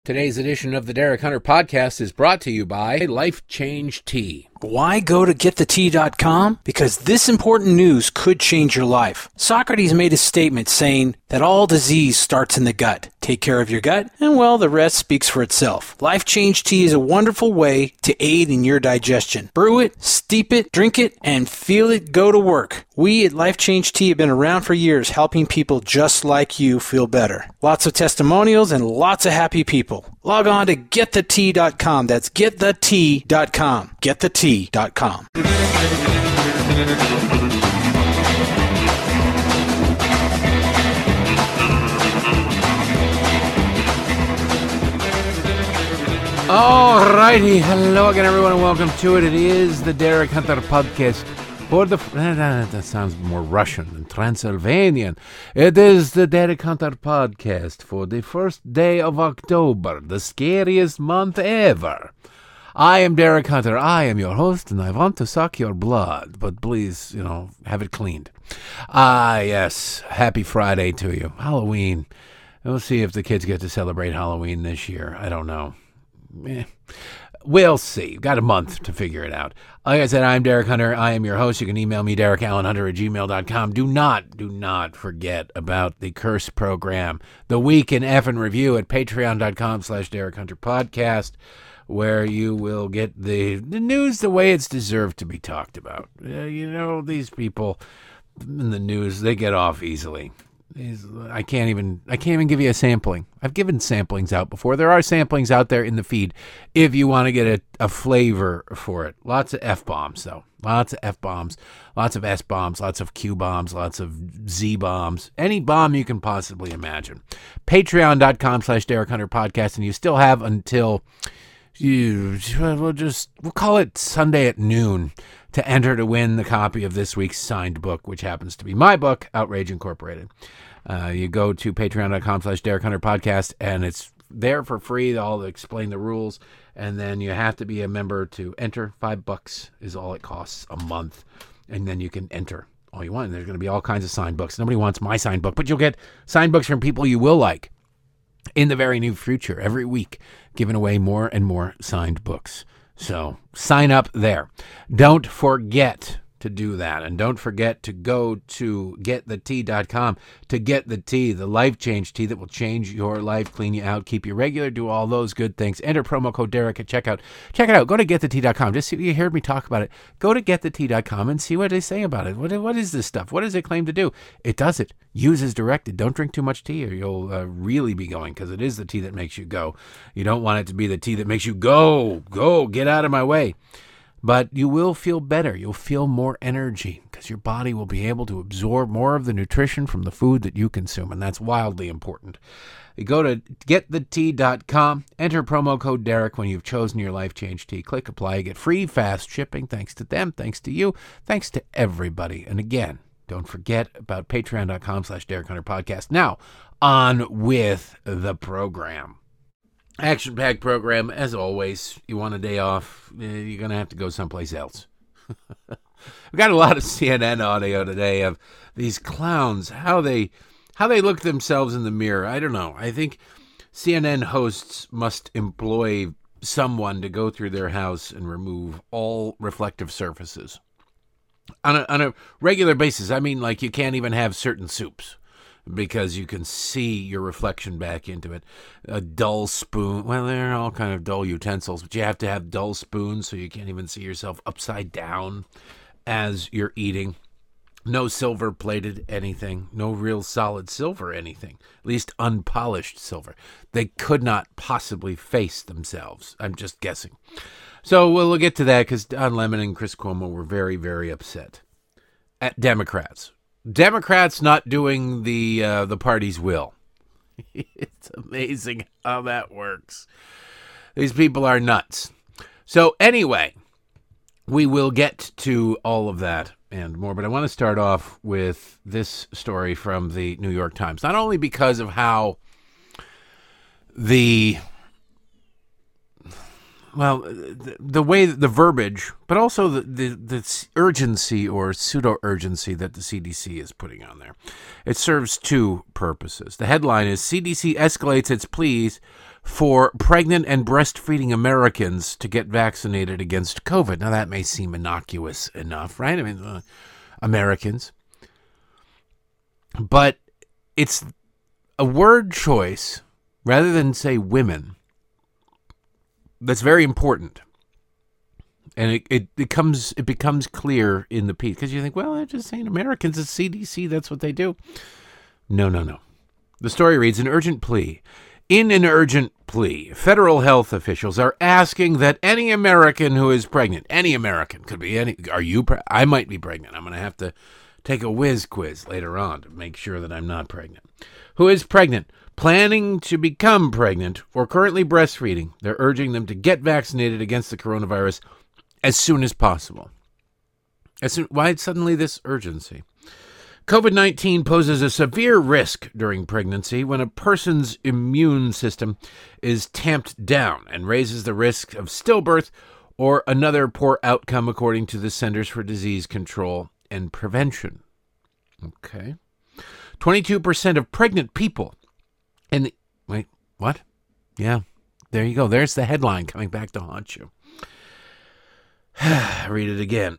Today's edition of the Derek Hunter Podcast is brought to you by Life Change Tea. Why go to getthetea.com? Because this important news could change your life. Socrates made a statement saying that all disease starts in the gut. Take care of your gut, and well, the rest speaks for itself. Life Change Tea is a wonderful way to aid in your digestion. Brew it, steep it, drink it, and feel it go to work. We at Life Change Tea have been around for years helping people just like you feel better. Lots of testimonials and lots of happy people. Log on to getthetea.com. That's getthetea.com. Getthetea.com. Alrighty, hello again everyone and welcome to it. It is the Derek Hunter Podcast for the... that sounds more Russian than Transylvanian. It is the Derek Hunter Podcast for the first day of October, the scariest month ever. I am Derek Hunter. I am your host, and I want to suck your blood, but please, have it cleaned. Yes, happy Friday to you. Halloween. We'll see if the kids get to celebrate Halloween this year. I don't know. We'll see. Got a month to figure it out. Like I said, I'm Derek Hunter. I am your host. You can email me, DerekAllenHunter@gmail.com. Do not forget about the Curse program, the Week in Effin' Review at patreon.com/Derek Hunter Podcast, where you will get the news the way it's deserved to be talked about. These people in the news, they get off easily. I can't even give you a sampling. I've given samplings out before. There are samplings out there in the feed if you want to get a flavor for it. Lots of F-bombs, though. Lots of F-bombs, lots of S-bombs, lots of Q-bombs, lots of Z-bombs. Any bomb you can possibly imagine. Patreon.com/Derek Hunter Podcast, and you still have until... we'll call it Sunday at noon to enter to win the copy of this week's signed book, which happens to be my book, Outrage Incorporated. You go to patreon.com/Derek Hunter Podcast, and it's there for free. I'll explain the rules, and then you have to be a member to enter. $5 is all it costs a month, and then you can enter all you want. And there's going to be all kinds of signed books. Nobody wants my signed book, but you'll get signed books from people you will like in the very near future, every week, giving away more and more signed books. So sign up there. Don't forget to do that. And don't forget to go to getthetea.com to get the tea, the life change tea that will change your life, clean you out, keep you regular, do all those good things. Enter promo code Derek at checkout. Check it out. Go to getthetea.com. Just see, you heard me talk about it. Go to getthetea.com and see what they say about it. What is this stuff? What does it claim to do? It does it. Use as directed. Don't drink too much tea or you'll really be going, because it is the tea that makes you go. You don't want it to be the tea that makes you go, get out of my way. But you will feel better. You'll feel more energy because your body will be able to absorb more of the nutrition from the food that you consume, and that's wildly important. You go to getthetea.com, enter promo code Derek when you've chosen your Life Change Tea. Click apply. You get free fast shipping. Thanks to them. Thanks to you. Thanks to everybody. And again, don't forget about patreon.com/Derek Hunter Podcast. Now, on with the program. Action-packed program, as always. You want a day off, you're going to have to go someplace else. We got a lot of CNN audio today of these clowns, how they look themselves in the mirror. I don't know. I think CNN hosts must employ someone to go through their house and remove all reflective surfaces on a regular basis. I mean, like, you can't even have certain soups because you can see your reflection back into it. A dull spoon. Well, there are all kind of dull utensils, but you have to have dull spoons so you can't even see yourself upside down as you're eating. No silver-plated anything. No real solid silver anything. At least unpolished silver. They could not possibly face themselves. I'm just guessing. So we'll get to that because Don Lemon and Chris Cuomo were very, very upset at Democrats. Democrats not doing the party's will. It's amazing how that works. These people are nuts. So anyway, we will get to all of that and more, but I want to start off with this story from the New York Times, not only because of how the way, the verbiage, but also the urgency or pseudo-urgency that the CDC is putting on there. It serves two purposes. The headline is CDC escalates its pleas for pregnant and breastfeeding Americans to get vaccinated against COVID. Now, that may seem innocuous enough, right? I mean, Americans. But it's a word choice, rather than say women, that's very important. And it becomes clear in the piece, because you think, well, they're just saying Americans, it's CDC, that's what they do. No. The story reads, in an urgent plea, federal health officials are asking that any American who is pregnant, any American, could be any, I might be pregnant. I'm going to have to take a whiz quiz later on to make sure that I'm not pregnant. Who is pregnant, planning to become pregnant, or currently breastfeeding, they're urging them to get vaccinated against the coronavirus as soon as possible. Why suddenly this urgency? COVID-19 poses a severe risk during pregnancy when a person's immune system is tamped down and raises the risk of stillbirth or another poor outcome, according to the Centers for Disease Control and Prevention. Okay. 22% of pregnant people wait, what? Yeah, there you go. There's the headline coming back to haunt you. Read it again.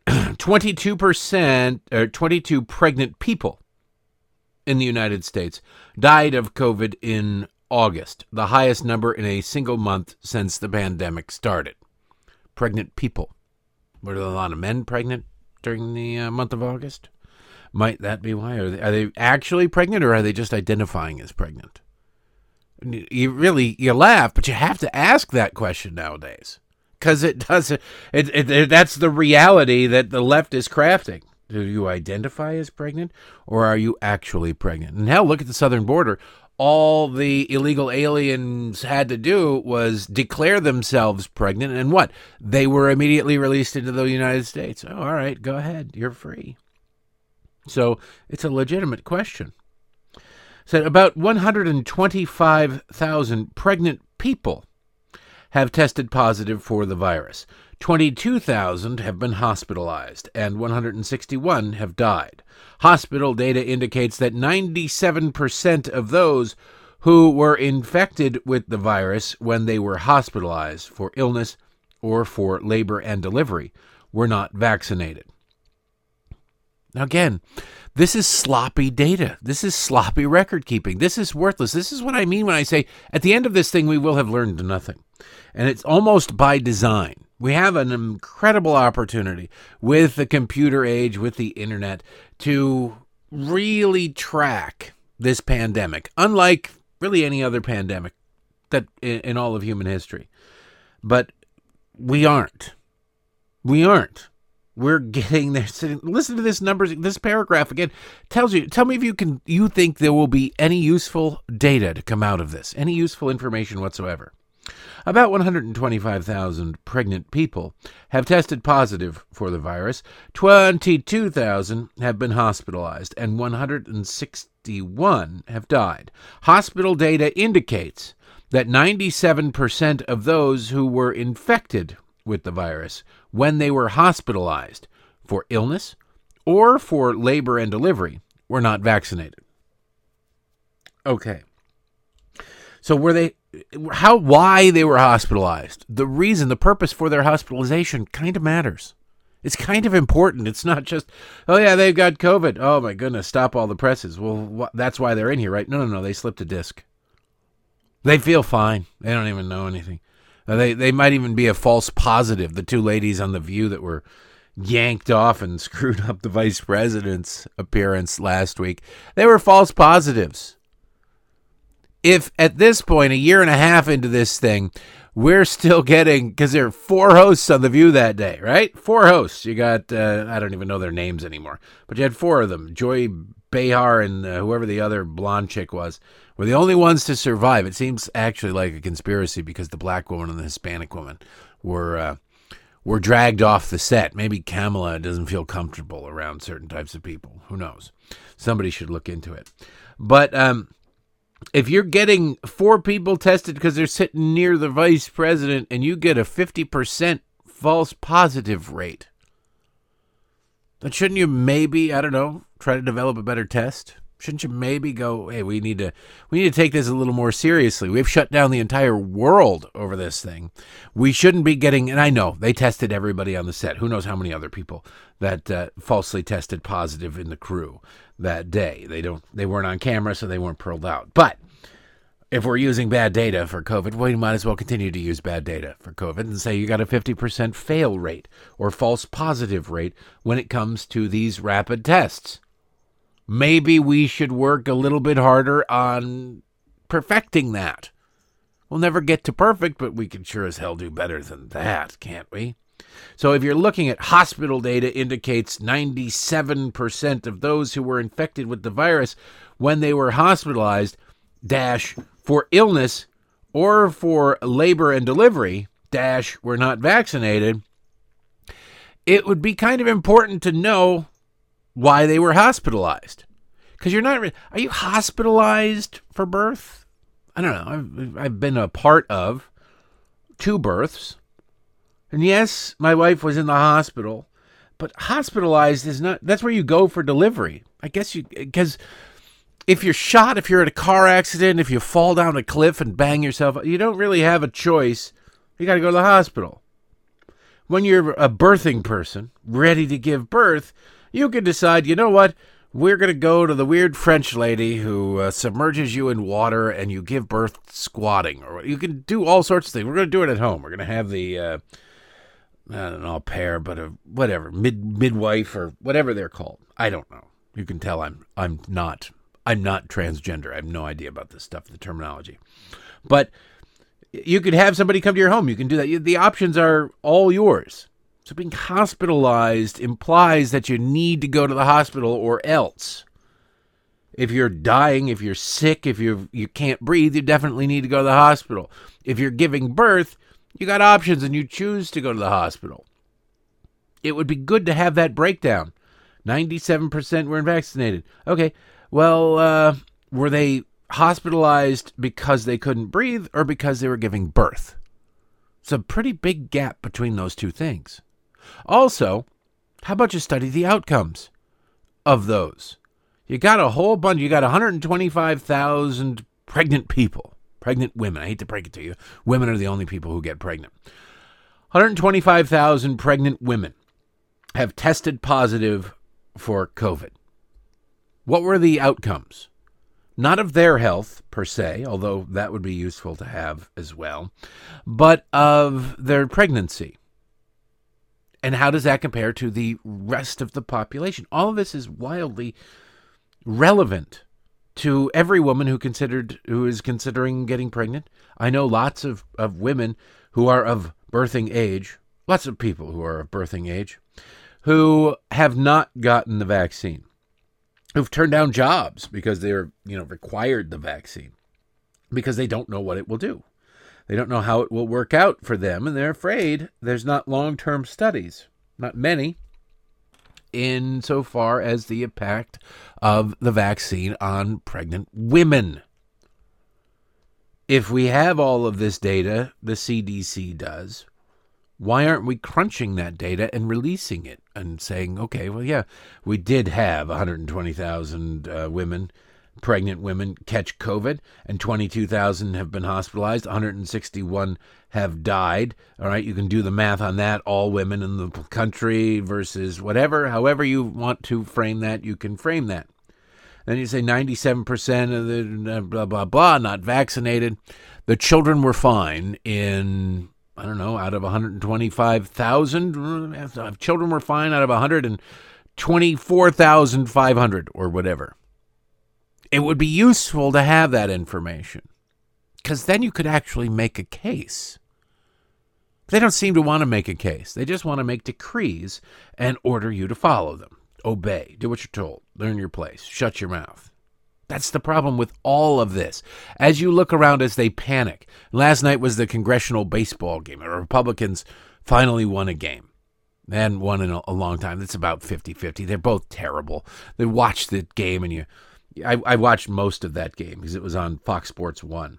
22 pregnant people in the United States died of COVID in August, the highest number in a single month since the pandemic started. Pregnant people. Were there a lot of men pregnant during the month of August? Might that be why? Are they actually pregnant, or are they just identifying as pregnant? You laugh, but you have to ask that question nowadays. Because that's the reality that the left is crafting. Do you identify as pregnant, or are you actually pregnant? And hell, look at the southern border. All the illegal aliens had to do was declare themselves pregnant, and what? They were immediately released into the United States. Oh, all right, go ahead. You're free. So it's a legitimate question. So about 125,000 pregnant people have tested positive for the virus. 22,000 have been hospitalized, and 161 have died. Hospital data indicates that 97% of those who were infected with the virus when they were hospitalized for illness or for labor and delivery were not vaccinated. Now, again, this is sloppy data. This is sloppy record keeping. This is worthless. This is what I mean when I say at the end of this thing, we will have learned nothing. And it's almost by design. We have an incredible opportunity with the computer age, with the internet, to really track this pandemic, unlike really any other pandemic that in all of human history. But we aren't. We're getting there. Listen to this numbers. This paragraph again tells you. Tell me if you think there will be any useful data to come out of this, any useful information whatsoever. About 125,000 pregnant people have tested positive for the virus. 22,000 have been hospitalized, and 161 have died. Hospital data indicates that 97% of those who were infected with the virus when they were hospitalized for illness or for labor and delivery were not vaccinated. Okay. So why they were hospitalized, the reason, the purpose for their hospitalization kind of matters. It's kind of important. It's not just, oh yeah, they've got COVID. Oh my goodness, stop all the presses. Well, that's why they're in here, right? No, they slipped a disc. They feel fine. They don't even know anything. They might even be a false positive. The two ladies on The View that were yanked off and screwed up the vice president's appearance last week, they were false positives. If at this point, a year and a half into this thing, we're still getting, because there are 4 hosts on The View that day, right? 4 hosts. You got, I don't even know their names anymore, but you had 4 of them. Joy Behar and whoever the other blonde chick was were the only ones to survive. It seems actually like a conspiracy because the black woman and the Hispanic woman were dragged off the set. Maybe Kamala doesn't feel comfortable around certain types of people. Who knows? Somebody should look into it. But if you're getting 4 people tested because they're sitting near the vice president and you get a 50% false positive rate, then shouldn't you maybe, I don't know, try to develop a better test? Shouldn't you maybe go, hey, we need to take this a little more seriously. We've shut down the entire world over this thing. We shouldn't be getting, and I know they tested everybody on the set. Who knows how many other people that falsely tested positive in the crew that day. They weren't on camera, so they weren't pearled out. But if we're using bad data for COVID, well, you might as well continue to use bad data for COVID and say you got a 50% fail rate or false positive rate when it comes to these rapid tests. Maybe we should work a little bit harder on perfecting that. We'll never get to perfect, but we can sure as hell do better than that, can't we? So if you're looking at hospital data indicates 97% of those who were infected with the virus when they were hospitalized, for illness or for labor and delivery, were not vaccinated, it would be kind of important to know why they were hospitalized. Because are you hospitalized for birth? I don't know. I've been a part of 2 births. And yes, my wife was in the hospital, but hospitalized is not, that's where you go for delivery. I guess because if you're shot, if you're in a car accident, if you fall down a cliff and bang yourself, you don't really have a choice. You got to go to the hospital. When you're a birthing person, ready to give birth, you can decide, you know what, we're going to go to the weird French lady who submerges you in water and you give birth squatting. Or you can do all sorts of things. We're going to do it at home. We're going to have the, I don't know, pair, but whatever, midwife or whatever they're called. I don't know. You can tell I'm not transgender. I have no idea about this stuff, the terminology. But you could have somebody come to your home. You can do that. The options are all yours. So being hospitalized implies that you need to go to the hospital or else. If you're dying, if you're sick, if you can't breathe, you definitely need to go to the hospital. If you're giving birth, you got options and you choose to go to the hospital. It would be good to have that breakdown. 97% were vaccinated. Okay, well, were they hospitalized because they couldn't breathe or because they were giving birth? It's a pretty big gap between those two things. Also, how about you study the outcomes of those? You got a whole bunch. You got 125,000 pregnant people, pregnant women. I hate to break it to you. Women are the only people who get pregnant. 125,000 pregnant women have tested positive for COVID. What were the outcomes? Not of their health, per se, although that would be useful to have as well, but of their pregnancy. And how does that compare to the rest of the population? All of this is wildly relevant to every woman who is considering getting pregnant. I know lots of women who are of birthing age, lots of people who are of birthing age, who have not gotten the vaccine, who've turned down jobs because they're, required the vaccine, because they don't know what it will do. They don't know how it will work out for them, and they're afraid there's not long-term studies, not many, insofar as the impact of the vaccine on pregnant women. If we have all of this data, the CDC does, why aren't we crunching that data and releasing it and saying, okay, well, yeah, we did have 120,000 pregnant women catch COVID, and 22,000 have been hospitalized, 161 have died. All right, you can do the math on that, all women in the country versus whatever. However you want to frame that, you can frame that. Then you say 97% of the blah, blah, blah, not vaccinated. The children were fine in, I don't know, out of 125,000, children were fine out of 124,500 or whatever. It would be useful to have that information, because then you could actually make a case. They don't seem to want to make a case. They just want to make decrees and order you to follow them. Obey. Do what you're told. Learn your place. Shut your mouth. That's the problem with all of this. As you look around as they panic. Last night was the congressional baseball game. The Republicans finally won a game. They hadn't won in a long time. It's about 50-50. They're both terrible. They watch the game, and I watched most of that game because it was on Fox Sports 1.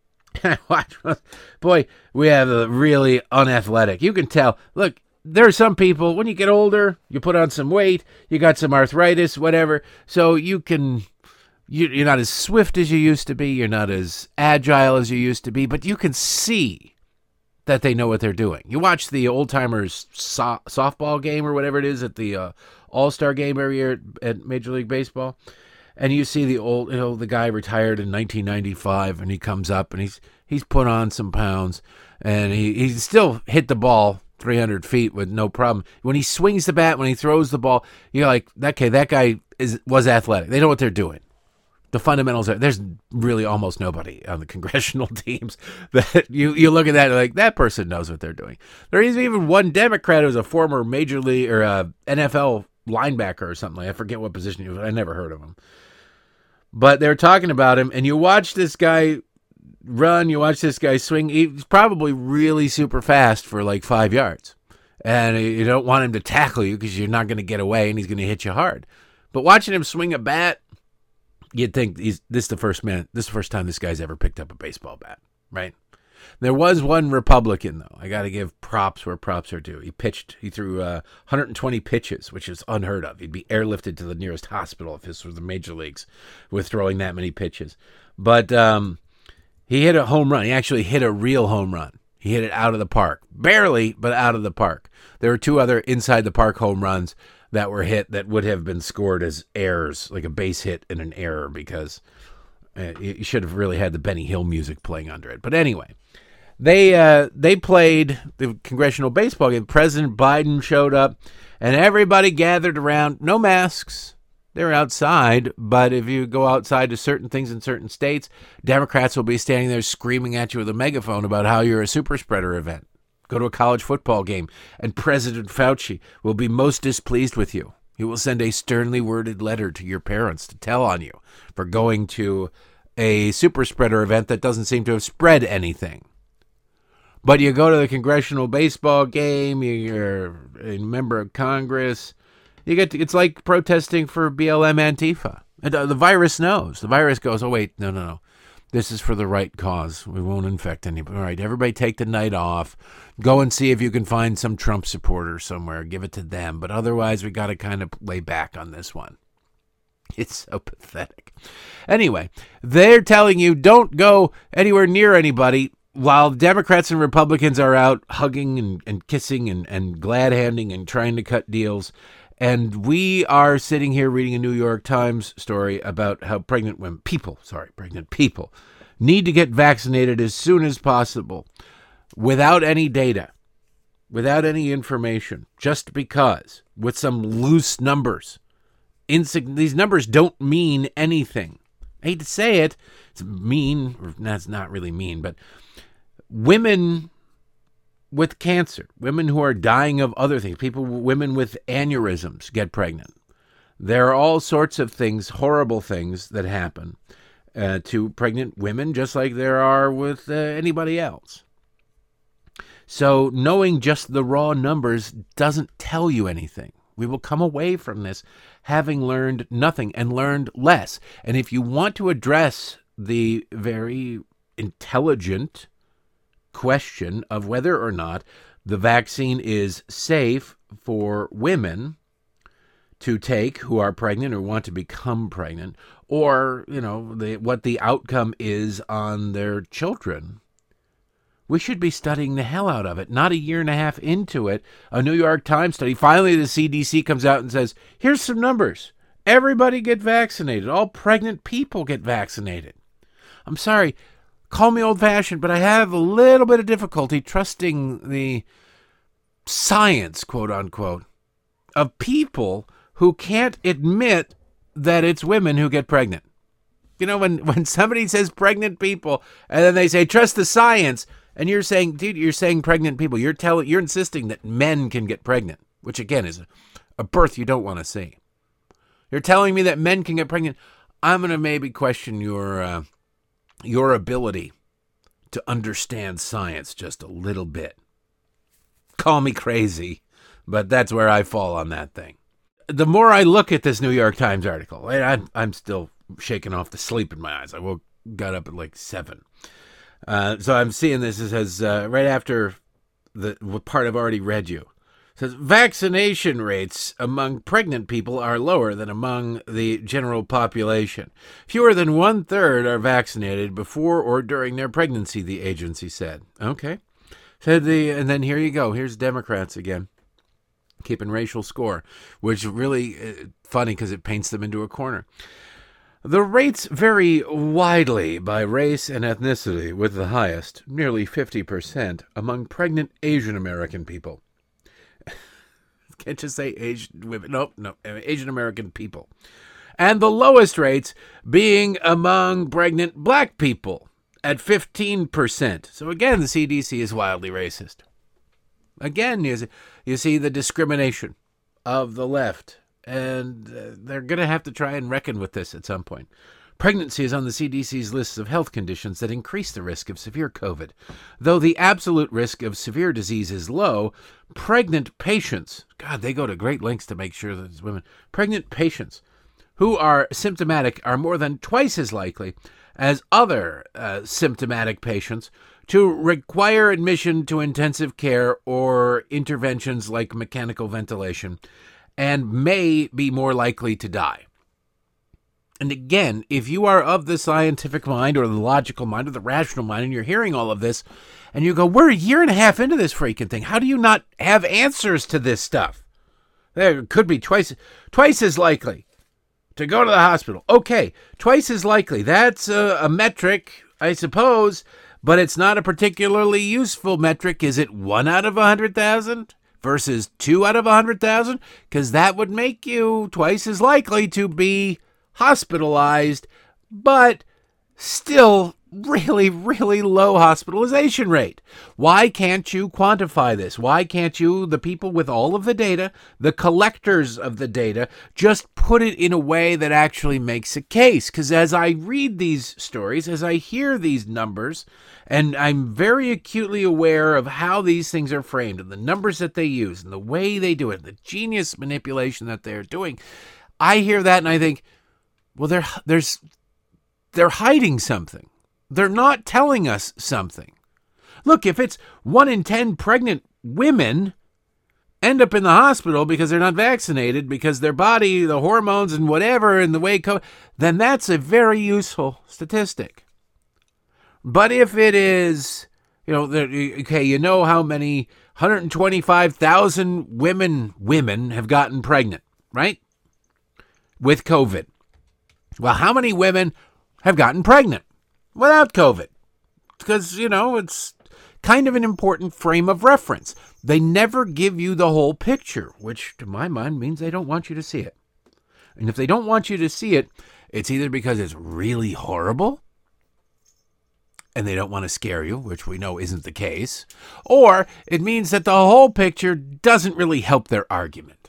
Boy, we have a really unathletic. You can tell. Look, there are some people, when you get older, you put on some weight, you got some arthritis, whatever, so you can You're not as swift as you used to be. You're not as agile as you used to be, but you can see that they know what they're doing. You watch the old timers softball game or whatever it is at the All-Star game every year at Major League Baseball, and you see the guy retired in 1995, and he comes up and he's put on some pounds, and he still hit the ball 300 feet with no problem. When he swings the bat, when he throws the ball, you're like, okay, that guy was athletic. They know what they're doing. The fundamentals are, there's really almost nobody on the congressional teams that you look at that and like, that person knows what they're doing. There is even one Democrat who's a former major league or NFL linebacker or something. I forget what position he was. I never heard of him. But they're talking about him, and you watch this guy run, you watch this guy swing. He's probably really super fast for like 5 yards. And you don't want him to tackle you because you're not going to get away and he's going to hit you hard. But watching him swing a bat, you'd think this is the first time this guy's ever picked up a baseball bat, right? There was one Republican, though. I got to give props where props are due. He threw 120 pitches, which is unheard of. He'd be airlifted to the nearest hospital if this was the major leagues with throwing that many pitches. But he hit a home run. He actually hit a real home run. He hit it out of the park. Barely, but out of the park. There were two other inside the park home runs that were hit that would have been scored as errors, like a base hit and an error, because you should have really had the Benny Hill music playing under it. But anyway, they played the congressional baseball game. President Biden showed up, and everybody gathered around. No masks. They were outside, but if you go outside to certain things in certain states, Democrats will be standing there screaming at you with a megaphone about how you're a super spreader event. Go to a college football game, and President Fauci will be most displeased with you. He will send a sternly worded letter to your parents to tell on you for going to a super spreader event that doesn't seem to have spread anything. But you go to the congressional baseball game, you're a member of Congress, it's like protesting for BLM Antifa. And the virus knows. The virus goes, oh, wait, no. This is for the right cause. We won't infect anybody. All right, everybody take the night off. Go and see if you can find some Trump supporter somewhere. Give it to them. But otherwise, we got to kind of lay back on this one. It's so pathetic. Anyway, they're telling you don't go anywhere near anybody while Democrats and Republicans are out hugging and kissing and glad-handing and trying to cut deals. And we are sitting here reading a New York Times story about how pregnant people need to get vaccinated as soon as possible without any data, without any information, just because, with some loose numbers. These numbers don't mean anything. I hate to say it. It's mean, or that's not really mean, but women with cancer, women who are dying of other things, women with aneurysms get pregnant. There are all sorts of things, horrible things that happen to pregnant women, just like there are with anybody else. So knowing just the raw numbers doesn't tell you anything. We will come away from this having learned nothing and learned less. And if you want to address the very intelligent question of whether or not the vaccine is safe for women to take who are pregnant or want to become pregnant, or, what the outcome is on their children, we should be studying the hell out of it. Not a year and a half into it, a New York Times study, finally the CDC comes out and says, here's some numbers. Everybody get vaccinated. All pregnant people get vaccinated. I'm sorry, call me old-fashioned, but I have a little bit of difficulty trusting the science, quote-unquote, of people who can't admit that it's women who get pregnant. When somebody says pregnant people, and then they say, trust the science, and you're saying, dude, you're saying pregnant people. You're insisting that men can get pregnant, which, again, is a birth you don't want to see. You're telling me that men can get pregnant. I'm going to maybe question your ability to understand science just a little bit. Call me crazy, but that's where I fall on that thing. The more I look at this New York Times article, I'm still shaking off the sleep in my eyes. Got up at like 7. So I'm seeing this. It says right after the part I've already read you. says vaccination rates among pregnant people are lower than among the general population. Fewer than 1/3 are vaccinated before or during their pregnancy, the agency said. Okay. And then here you go. Here's Democrats again, keeping racial score, which really funny because it paints them into a corner. The rates vary widely by race and ethnicity, with the highest, nearly 50%, among pregnant Asian American people. Can't just say Asian women. No, Asian American people. And the lowest rates being among pregnant black people at 15%. So again, the CDC is wildly racist. Again, you see the discrimination of the left. And they're going to have to try and reckon with this at some point. Pregnancy is on the CDC's list of health conditions that increase the risk of severe COVID. Though the absolute risk of severe disease is low, pregnant patients, God, they go to great lengths to make sure that it's women, pregnant patients who are symptomatic are more than twice as likely as other symptomatic patients to require admission to intensive care or interventions like mechanical ventilation, and may be more likely to die. And again, if you are of the scientific mind or the logical mind or the rational mind and you're hearing all of this and you go, we're a year and a half into this freaking thing. How do you not have answers to this stuff? There could be twice as likely to go to the hospital. Okay, twice as likely. That's a metric, I suppose, but it's not a particularly useful metric. Is it 1 out of 100,000? Versus 2 out of 100,000, because that would make you twice as likely to be hospitalized, but still really, really low hospitalization rate. Why can't you quantify this? Why can't you, the people with all of the data, the collectors of the data, just put it in a way that actually makes a case? Because as I read these stories, as I hear these numbers, and I'm very acutely aware of how these things are framed and the numbers that they use and the way they do it, the genius manipulation that they're doing, I hear that and I think, well, they're hiding something. They're not telling us something. Look, if it's 1 in 10 pregnant women end up in the hospital because they're not vaccinated, because their body, the hormones and whatever, and the way then that's a very useful statistic. But if it is, okay, you know how many 125,000 women have gotten pregnant, right? With COVID. Well, how many women have gotten pregnant without COVID? Because, it's kind of an important frame of reference. They never give you the whole picture, which to my mind means they don't want you to see it. And if they don't want you to see it, it's either because it's really horrible and they don't want to scare you, which we know isn't the case, or it means that the whole picture doesn't really help their argument.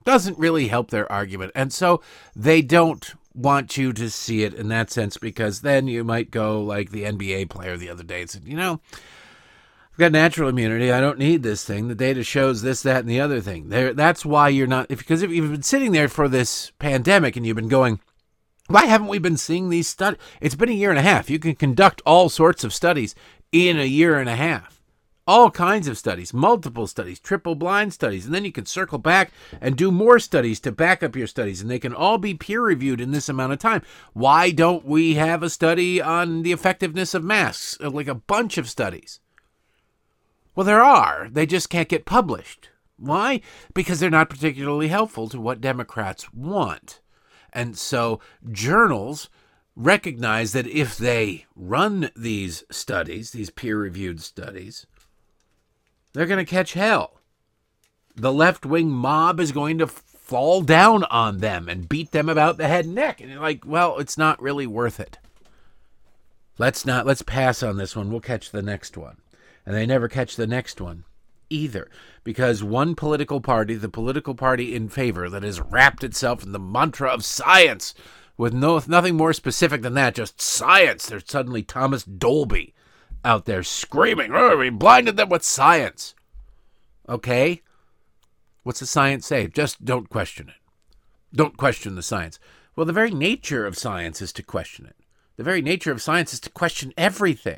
And so they don't want you to see it in that sense, because then you might go like the NBA player the other day and said, I've got natural immunity. I don't need this thing. The data shows this, that, and the other thing. That's why you're not, because if you've been sitting there for this pandemic and you've been going, why haven't we been seeing these studies? It's been a year and a half. You can conduct all sorts of studies in a year and a half. All kinds of studies, multiple studies, triple blind studies, and then you can circle back and do more studies to back up your studies, and they can all be peer-reviewed in this amount of time. Why don't we have a study on the effectiveness of masks, like a bunch of studies? Well, there are. They just can't get published. Why? Because they're not particularly helpful to what Democrats want. And so journals recognize that if they run these studies, these peer-reviewed studies, they're going to catch hell. The left-wing mob is going to fall down on them and beat them about the head and neck. And you're like, well, it's not really worth it. Let's pass on this one. We'll catch the next one. And they never catch the next one either, because one political party, the political party in favor that has wrapped itself in the mantra of science with nothing more specific than that, just science. There's suddenly Thomas Dolby out there screaming, oh, we blinded them with science. Okay? What's the science say? Just don't question it. Don't question the science. Well, the very nature of science is to question it. The very nature of science is to question everything.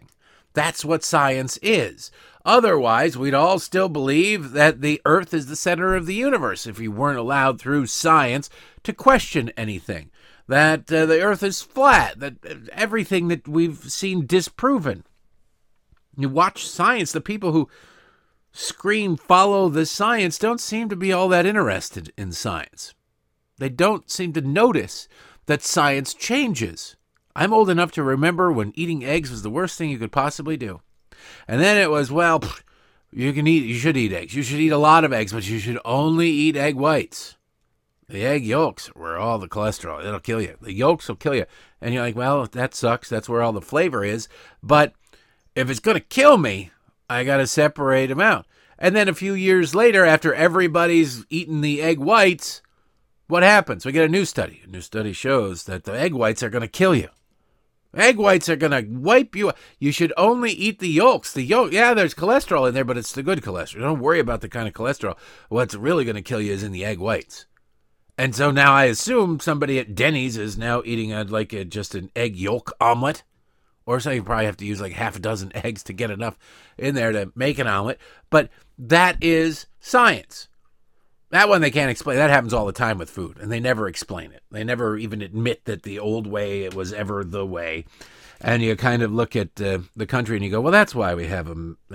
That's what science is. Otherwise, we'd all still believe that the Earth is the center of the universe if we weren't allowed through science to question anything. That the Earth is flat, that everything that we've seen disproven. You watch science, the people who scream, follow the science, don't seem to be all that interested in science. They don't seem to notice that science changes. I'm old enough to remember when eating eggs was the worst thing you could possibly do. And then it was, well, you should eat eggs. You should eat a lot of eggs, but you should only eat egg whites. The egg yolks where all the cholesterol, it'll kill you. The yolks will kill you. And you're like, well, that sucks. That's where all the flavor is. But if it's going to kill me, I got to separate them out. And then a few years later, after everybody's eaten the egg whites, what happens? We get a new study. A new study shows that the egg whites are going to kill you. Egg whites are going to wipe you. You should only eat the yolks. Yeah, there's cholesterol in there, but it's the good cholesterol. Don't worry about the kind of cholesterol. What's really going to kill you is in the egg whites. And so now I assume somebody at Denny's is now eating just an egg yolk omelet. Or so you probably have to use like half a dozen eggs to get enough in there to make an omelet. But that is science. That one they can't explain. That happens all the time with food, and they never explain it. They never even admit that the old way it was ever the way. And you kind of look at the country and you go, well, that's why we have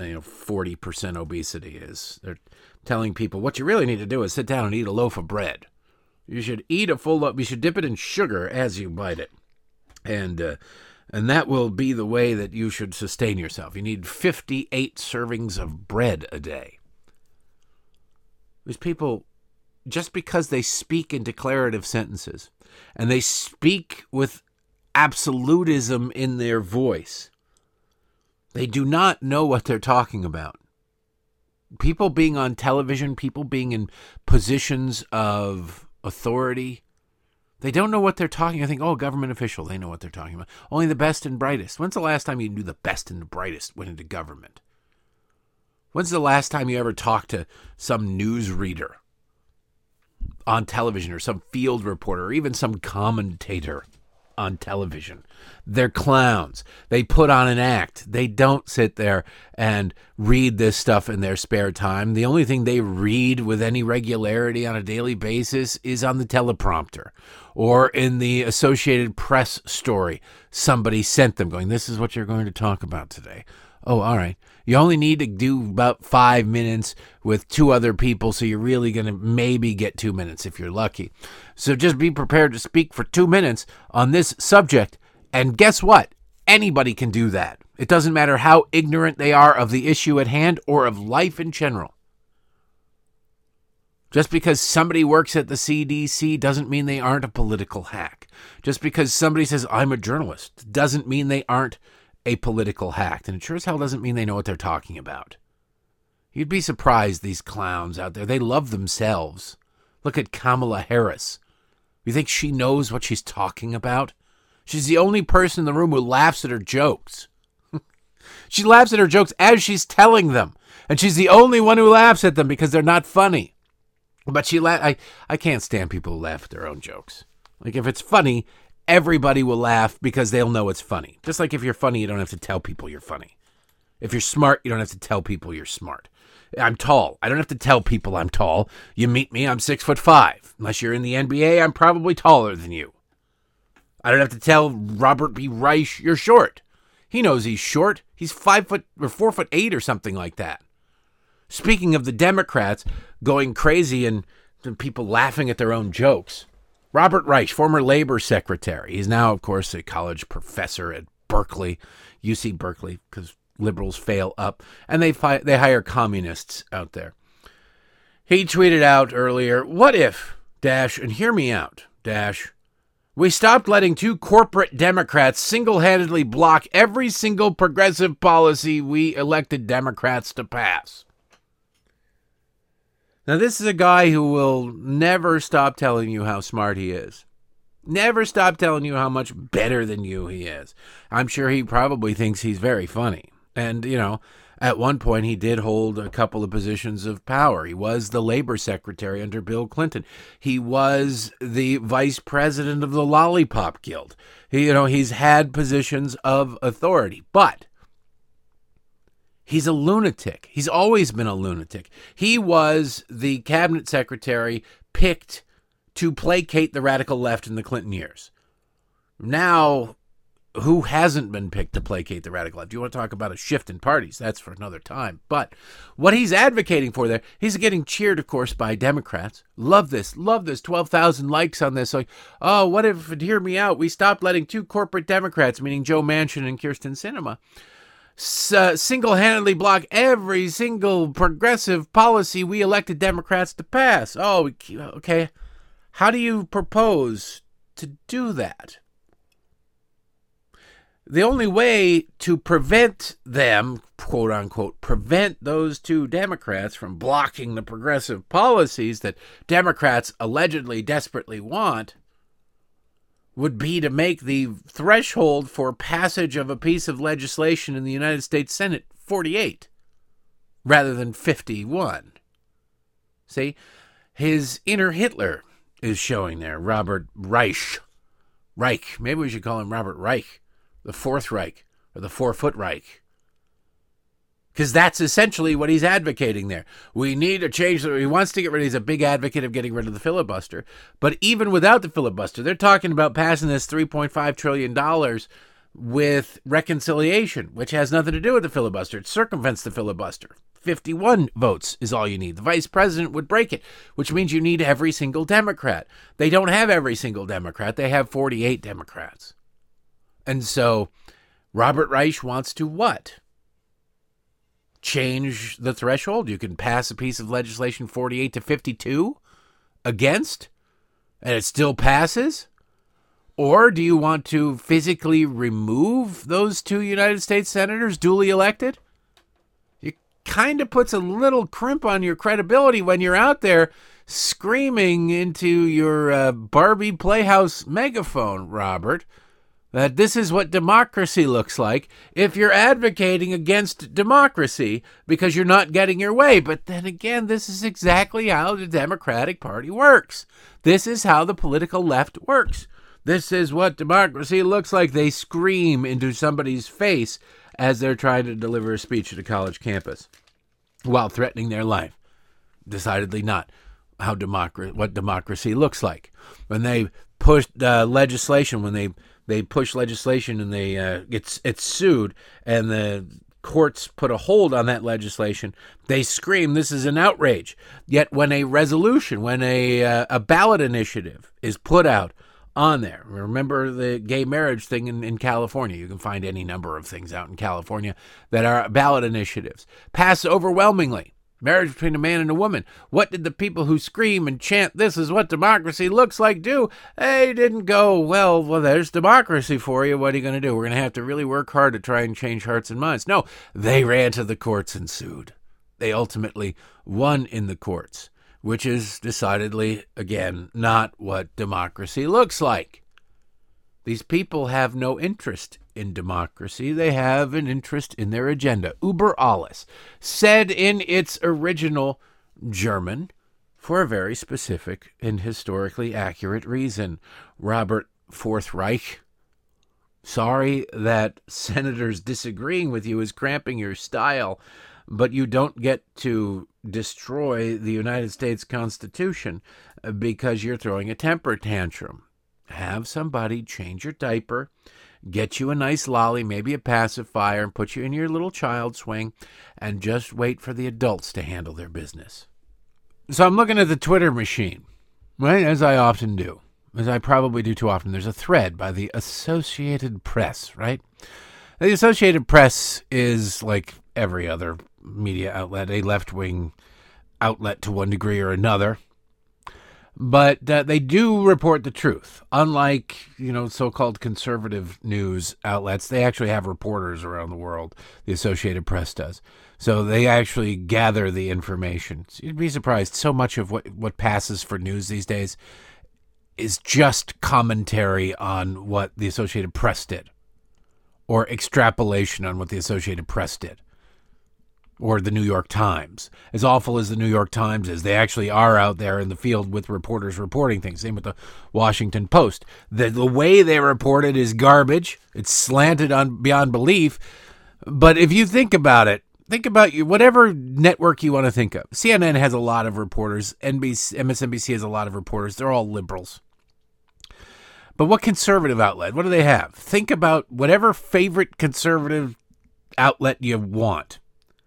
40% obesity. They're telling people what you really need to do is sit down and eat a loaf of bread. You should eat a full loaf. You should dip it in sugar as you bite it, and that will be the way that you should sustain yourself. You need 58 servings of bread a day. These people, just because they speak in declarative sentences and they speak with absolutism in their voice, they do not know what they're talking about. People being on television, people being in positions of authority, they don't know what they're talking. I think, government official, they know what they're talking about. Only the best and brightest. When's the last time you knew the best and the brightest went into government? When's the last time you ever talked to some newsreader on television or some field reporter or even some commentator on television? They're clowns. They put on an act. They don't sit there and read this stuff in their spare time. The only thing they read with any regularity on a daily basis is on the teleprompter or in the Associated Press story somebody sent them going, this is what you're going to talk about today. Oh, all right. You only need to do about 5 minutes with 2 other people, so you're really going to maybe get 2 minutes if you're lucky. So just be prepared to speak for 2 minutes on this subject, and guess what? Anybody can do that. It doesn't matter how ignorant they are of the issue at hand or of life in general. Just because somebody works at the CDC doesn't mean they aren't a political hack. Just because somebody says, I'm a journalist, doesn't mean they aren't a political hack. And it sure as hell doesn't mean they know what they're talking about. You'd be surprised, these clowns out there. They love themselves. Look at Kamala Harris. You think she knows what she's talking about? She's the only person in the room who laughs at her jokes. She laughs at her jokes as she's telling them. And she's the only one who laughs at them because they're not funny. But I can't stand people who laugh at their own jokes. Like, if it's funny, everybody will laugh because they'll know it's funny. Just like if you're funny, you don't have to tell people you're funny. If you're smart, you don't have to tell people you're smart. I'm tall. I don't have to tell people I'm tall. You meet me, I'm 6'5". Unless you're in the NBA, I'm probably taller than you. I don't have to tell Robert B. Reich you're short. He knows he's short. He's 5 foot or 4'8" or something like that. Speaking of the Democrats going crazy and people laughing at their own jokes, Robert Reich, former labor secretary. He's now, of course, a college professor at Berkeley, UC Berkeley, because liberals fail up, and they hire communists out there. He tweeted out earlier, what if, and hear me out, we stopped letting 2 corporate Democrats single-handedly block every single progressive policy we elected Democrats to pass. Now, this is a guy who will never stop telling you how smart he is. Never stop telling you how much better than you he is. I'm sure he probably thinks he's very funny. And, at one point he did hold a couple of positions of power. He was the labor secretary under Bill Clinton. He was the vice president of the Lollipop Guild. He's had positions of authority. But He's a lunatic. He's always been a lunatic. He was the cabinet secretary picked to placate the radical left in the Clinton years. Now, who hasn't been picked to placate the radical left? You want to talk about a shift in parties? That's for another time. But what he's advocating for there, he's getting cheered, of course, by Democrats. Love this. 12,000 likes on this. Like, oh, what if, hear me out, we stopped letting two corporate Democrats, meaning Joe Manchin and Kyrsten Sinema, single-handedly block every single progressive policy we elected Democrats to pass. Oh, okay. How do you propose to do that? The only way to prevent them, quote unquote, prevent those two Democrats from blocking the progressive policies that Democrats allegedly desperately want would be to make the threshold for passage of a piece of legislation in the United States Senate 48 rather than 51. See, his inner Hitler is showing there. Robert Reich. Maybe we should call him Robert Reich. The Fourth Reich, or the 4-foot Reich. Because that's essentially what he's advocating there. We need to change. He wants to get rid of, he's a big advocate of getting rid of the filibuster. But even without the filibuster, they're talking about passing this $3.5 trillion with reconciliation, which has nothing to do with the filibuster. It circumvents the filibuster. 51 votes is all you need. The vice president would break it, which means you need every single Democrat. They don't have every single Democrat. They have 48 Democrats. And so Robert Reich wants to what? Change the threshold. You can pass a piece of legislation 48 to 52 against, and it still passes? Or do you want to physically remove those two United States senators duly elected? It kind of puts a little crimp on your credibility when you're out there screaming into your Barbie Playhouse megaphone, Robert, that this is what democracy looks like if you're advocating against democracy because you're not getting your way. But then again, this is exactly how the Democratic Party works. This is how the political left works. This is what democracy looks like. They scream into somebody's face as they're trying to deliver a speech at a college campus while threatening their life. Decidedly not what democracy looks like. When they push legislation, when they push legislation and it's sued and the courts put a hold on that legislation, they scream, this is an outrage. Yet when a resolution, when a ballot initiative is put out on there, remember the gay marriage thing in California. You can find any number of things out in California that are ballot initiatives. Pass overwhelmingly. Marriage between a man and a woman. What did the people who scream and chant, this is what democracy looks like, do? They didn't go, well, there's democracy for you. What are you going to do? We're going to have to really work hard to try and change hearts and minds. No, they ran to the courts and sued. They ultimately won in the courts, which is decidedly, again, not what democracy looks like. These people have no interest in democracy. They have an interest in their agenda. Über alles, said in its original German for a very specific and historically accurate reason. Robert Fourth Reich, sorry that senators disagreeing with you is cramping your style, but you don't get to destroy the United States Constitution because you're throwing a temper tantrum. Have somebody change your diaper, get you a nice lolly, maybe a pacifier, and put you in your little child swing, and just wait for the adults to handle their business. So I'm looking at the Twitter machine, right, as I often do, as I probably do too often. There's a thread by the Associated Press, right? The Associated Press is, like every other media outlet, a left-wing outlet to one degree or another. But they do report the truth. Unlike, so-called conservative news outlets, they actually have reporters around the world. The Associated Press does. So they actually gather the information. So you'd be surprised. So much of what passes for news these days is just commentary on what the Associated Press did, or extrapolation on what the Associated Press did. Or the New York Times. As awful as the New York Times is, they actually are out there in the field with reporters reporting things. Same with the Washington Post. The way they report it is garbage. It's slanted on beyond belief. But if you think about it, think about whatever network you want to think of. CNN has a lot of reporters. MSNBC has a lot of reporters. They're all liberals. But what conservative outlet? What do they have? Think about whatever favorite conservative outlet you want.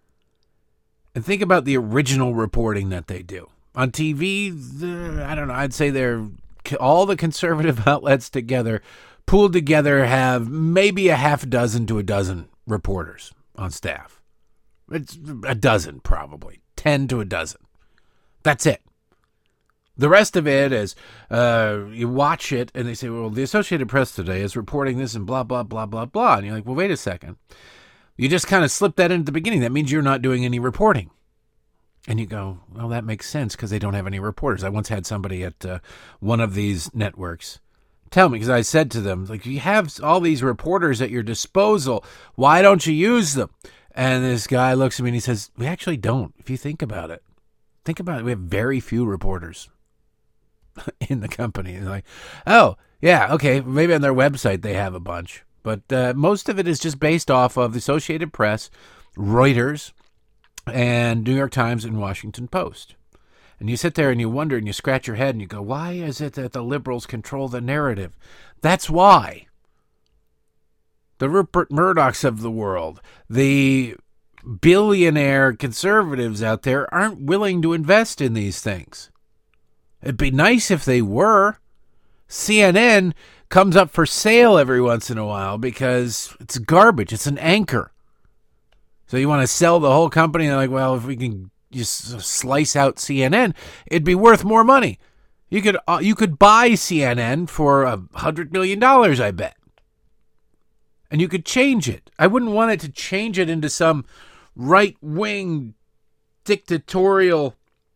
And think about the original reporting that they do. On TV, I don't know, I'd say they're all the conservative outlets together, pooled together, have maybe a half dozen to a dozen reporters on staff. It's a dozen, probably. 10 to a dozen. That's it. The rest of it is, you watch it and they say, well, the Associated Press today is reporting this and blah, blah, blah, blah, blah. And you're like, well, wait a second. You just kind of slipped that in at the beginning. That means you're not doing any reporting. And you go, well, that makes sense because they don't have any reporters. I once had somebody at one of these networks tell me, because I said to them, like, you have all these reporters at your disposal. Why don't you use them? And this guy looks at me and he says, we actually don't. If you think about it, we have very few reporters in the company. And like, oh, yeah, okay, maybe on their website they have a bunch. But most of it is just based off of the Associated Press, Reuters, and New York Times and Washington Post. And you sit there and you wonder and you scratch your head and you go, why is it that the liberals control the narrative? That's why. The Rupert Murdochs of the world, the billionaire conservatives out there aren't willing to invest in these things. It'd be nice if they were. CNN comes up for sale every once in a while because it's garbage. It's an anchor. So you want to sell the whole company, and they're like, well, if we can just slice out CNN, it'd be worth more money. You could buy CNN for $100 million, I bet. And you could change it. I wouldn't want it to change it into some right-wing dictatorial,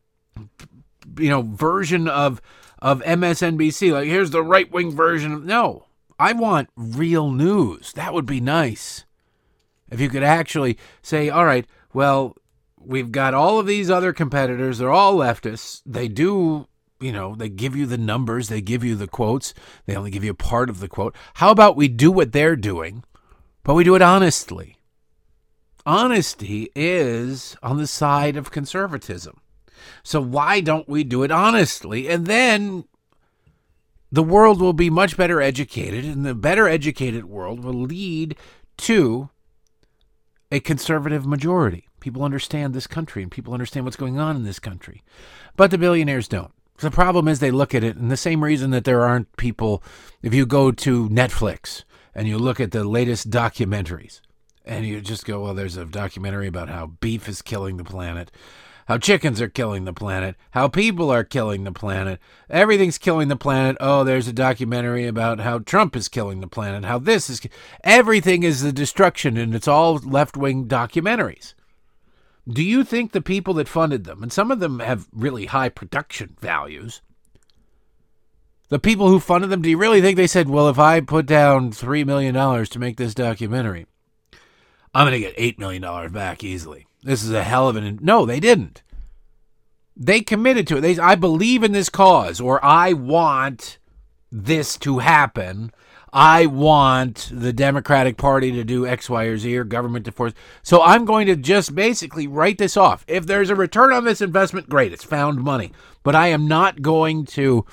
version of MSNBC. Like, here's the right-wing version. No, I want real news. That would be nice. If you could actually say, all right, well, we've got all of these other competitors. They're all leftists. They do, they give you the numbers. They give you the quotes. They only give you a part of the quote. How about we do what they're doing, but we do it honestly? Honesty is on the side of conservatism. So why don't we do it honestly? And then the world will be much better educated, and the better educated world will lead to a conservative majority. People understand this country, and people understand what's going on in this country. But the billionaires don't. The problem is they look at it, and the same reason that there aren't people, if you go to Netflix and you look at the latest documentaries, and you just go, well, there's a documentary about how beef is killing the planet, how chickens are killing the planet, how people are killing the planet, everything's killing the planet. Oh, there's a documentary about how Trump is killing the planet, how this is... Everything is the destruction, and it's all left-wing documentaries. Do you think the people that funded them, and some of them have really high production values, the people who funded them, do you really think they said, well, if I put down $3 million to make this documentary, I'm going to get $8 million back easily? This is a hell of an... No, they didn't. They committed to it. I believe in this cause, or I want this to happen. I want the Democratic Party to do X, Y, or Z, or government to force. So I'm going to just basically write this off. If there's a return on this investment, great, it's found money. But I am not going to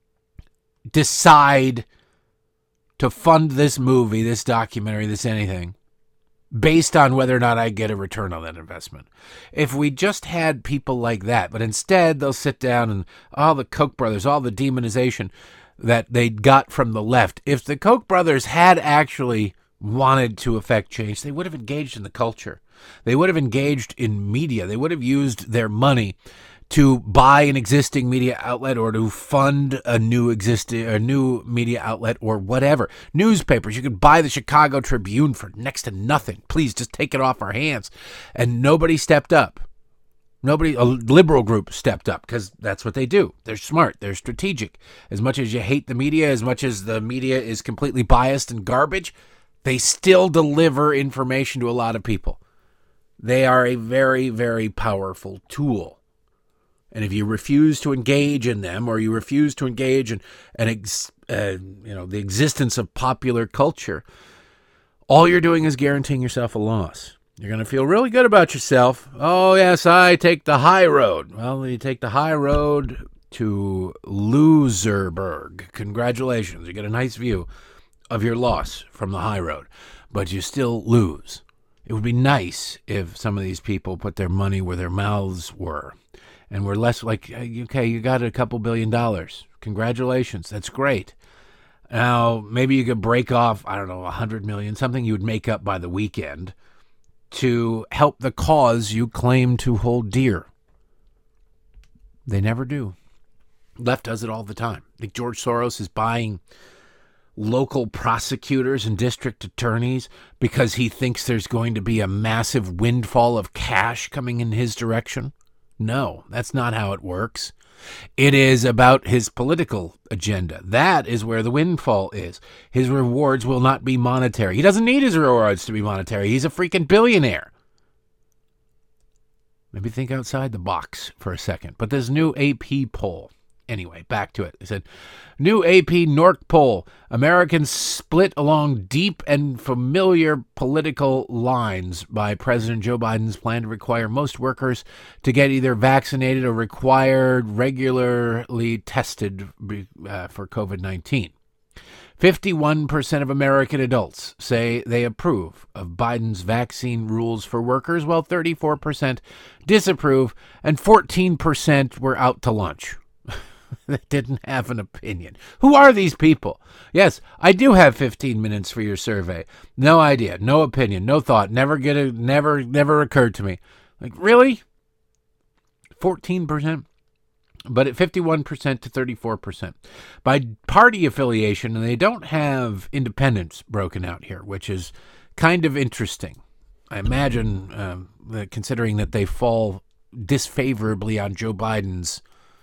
decide to fund this movie, this documentary, this anything, based on whether or not I get a return on that investment. If we just had people like that, but instead they'll sit down and all the Koch brothers, all the demonization that they got from the left, if the Koch brothers had actually wanted to affect change, they would have engaged in the culture. They would have engaged in media. They would have used their money to buy an existing media outlet or to fund a new media outlet or whatever. Newspapers, you could buy the Chicago Tribune for next to nothing. Please just take it off our hands. And nobody stepped up. A liberal group stepped up because that's what they do. They're smart. They're strategic. As much as you hate the media, as much as the media is completely biased and garbage, they still deliver information to a lot of people. They are a very, very powerful tool. And if you refuse to engage in them, or you refuse to engage in the existence of popular culture, all you're doing is guaranteeing yourself a loss. You're going to feel really good about yourself. Oh, yes, I take the high road. Well, you take the high road to Loserburg. Congratulations. You get a nice view of your loss from the high road, but you still lose. It would be nice if some of these people put their money where their mouths were and were less like, okay, you got a couple $1 billion. Congratulations. That's great. Now, maybe you could break off, I don't know, 100 million, something you would make up by the weekend to help the cause you claim to hold dear. They never do. Left does it all the time. I think George Soros is buying local prosecutors and district attorneys because he thinks there's going to be a massive windfall of cash coming in his direction. No, that's not how it works. It is about his political agenda. That is where the windfall is. His rewards will not be monetary. He doesn't need his rewards to be monetary. He's a freaking billionaire. Maybe think outside the box for a second. But this new AP poll. Anyway, back to it. It said, new AP NORC poll. Americans split along deep and familiar political lines by President Joe Biden's plan to require most workers to get either vaccinated or required regularly tested for COVID-19. 51% of American adults say they approve of Biden's vaccine rules for workers, while 34% disapprove, and 14% were out to lunch. They didn't have an opinion. Who are these people? Yes, I do have 15 minutes for your survey. No idea, no opinion, no thought. Never occurred to me. Like, really? 14%? But at 51% to 34%. By party affiliation, and they don't have independents broken out here, which is kind of interesting. I imagine, considering that they fall disfavorably on Joe Biden's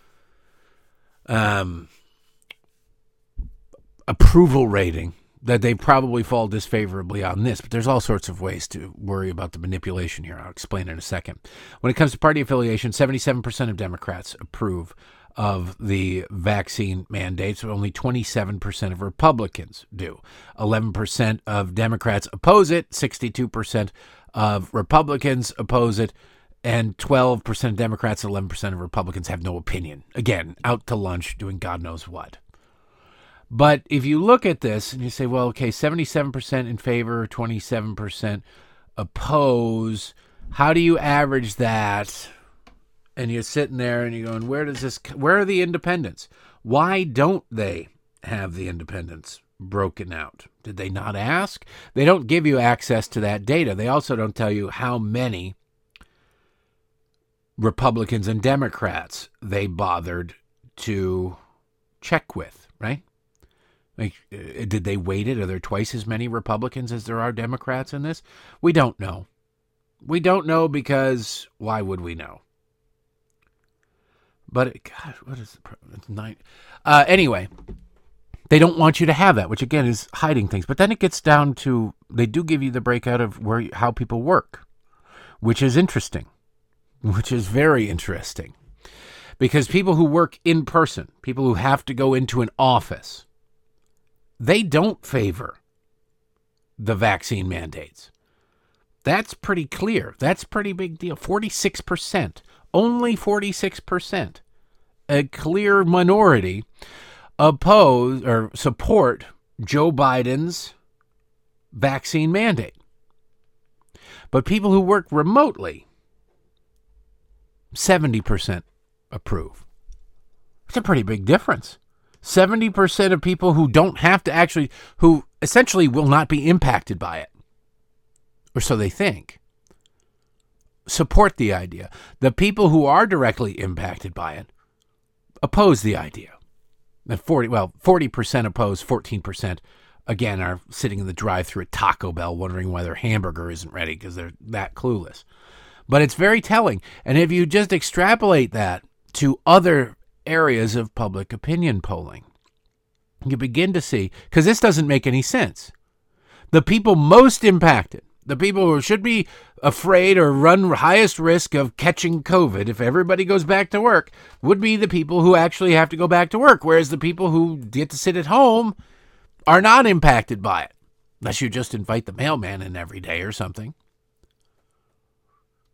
approval rating, that they probably fall disfavorably on this. But there's all sorts of ways to worry about the manipulation here. I'll explain in a second. When it comes to party affiliation, 77% of Democrats approve of the vaccine mandates. Only 27% of Republicans do. 11% of Democrats oppose it. 62% of Republicans oppose it. And 12% of Democrats, 11% of Republicans have no opinion. Again, out to lunch doing God knows what. But if you look at this and you say, well, okay, 77% in favor, 27% oppose, how do you average that? And you're sitting there and you're going, where are the independents? Why don't they have the independents broken out? Did they not ask? They don't give you access to that data. They also don't tell you how many Republicans and Democrats they bothered to check with, right? Like, did they weight it? Are there twice as many Republicans as there are Democrats in this? We don't know. We don't know because why would we know? But, God, what is the problem? It's 9. Anyway, they don't want you to have that, which again is hiding things. But then it gets down to, they do give you the breakout of how people work, which is interesting. Which is very interesting, because people who work in person, people who have to go into an office, they don't favor the vaccine mandates. That's pretty clear. That's a pretty big deal. 46%, only 46%, a clear minority oppose or support Joe Biden's vaccine mandate. But people who work remotely, 70% approve. It's a pretty big difference. 70% of people who don't have to who essentially will not be impacted by it, or so they think, support the idea. The people who are directly impacted by it oppose the idea. 40% oppose, 14% again are sitting in the drive-thru at Taco Bell wondering why their hamburger isn't ready because they're that clueless. But it's very telling. And if you just extrapolate that to other areas of public opinion polling, you begin to see, because this doesn't make any sense. The people most impacted, the people who should be afraid or run highest risk of catching COVID if everybody goes back to work, would be the people who actually have to go back to work, whereas the people who get to sit at home are not impacted by it, unless you just invite the mailman in every day or something.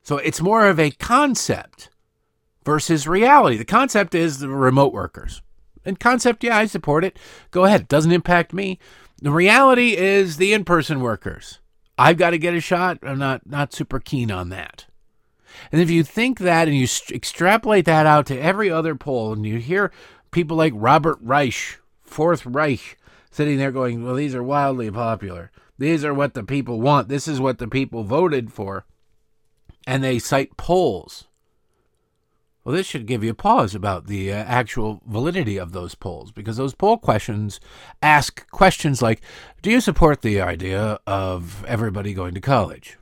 So it's more of a concept versus reality. The concept is the remote workers. And concept, yeah, I support it. Go ahead. It doesn't impact me. The reality is the in-person workers. I've got to get a shot. I'm not super keen on that. And if you think that and you extrapolate that out to every other poll, and you hear people like Robert Reich, Fourth Reich, sitting there going, well, these are wildly popular. These are what the people want. This is what the people voted for. And they cite polls. Well, this should give you a pause about the actual validity of those polls, because those poll questions ask questions like, do you support the idea of everybody going to college?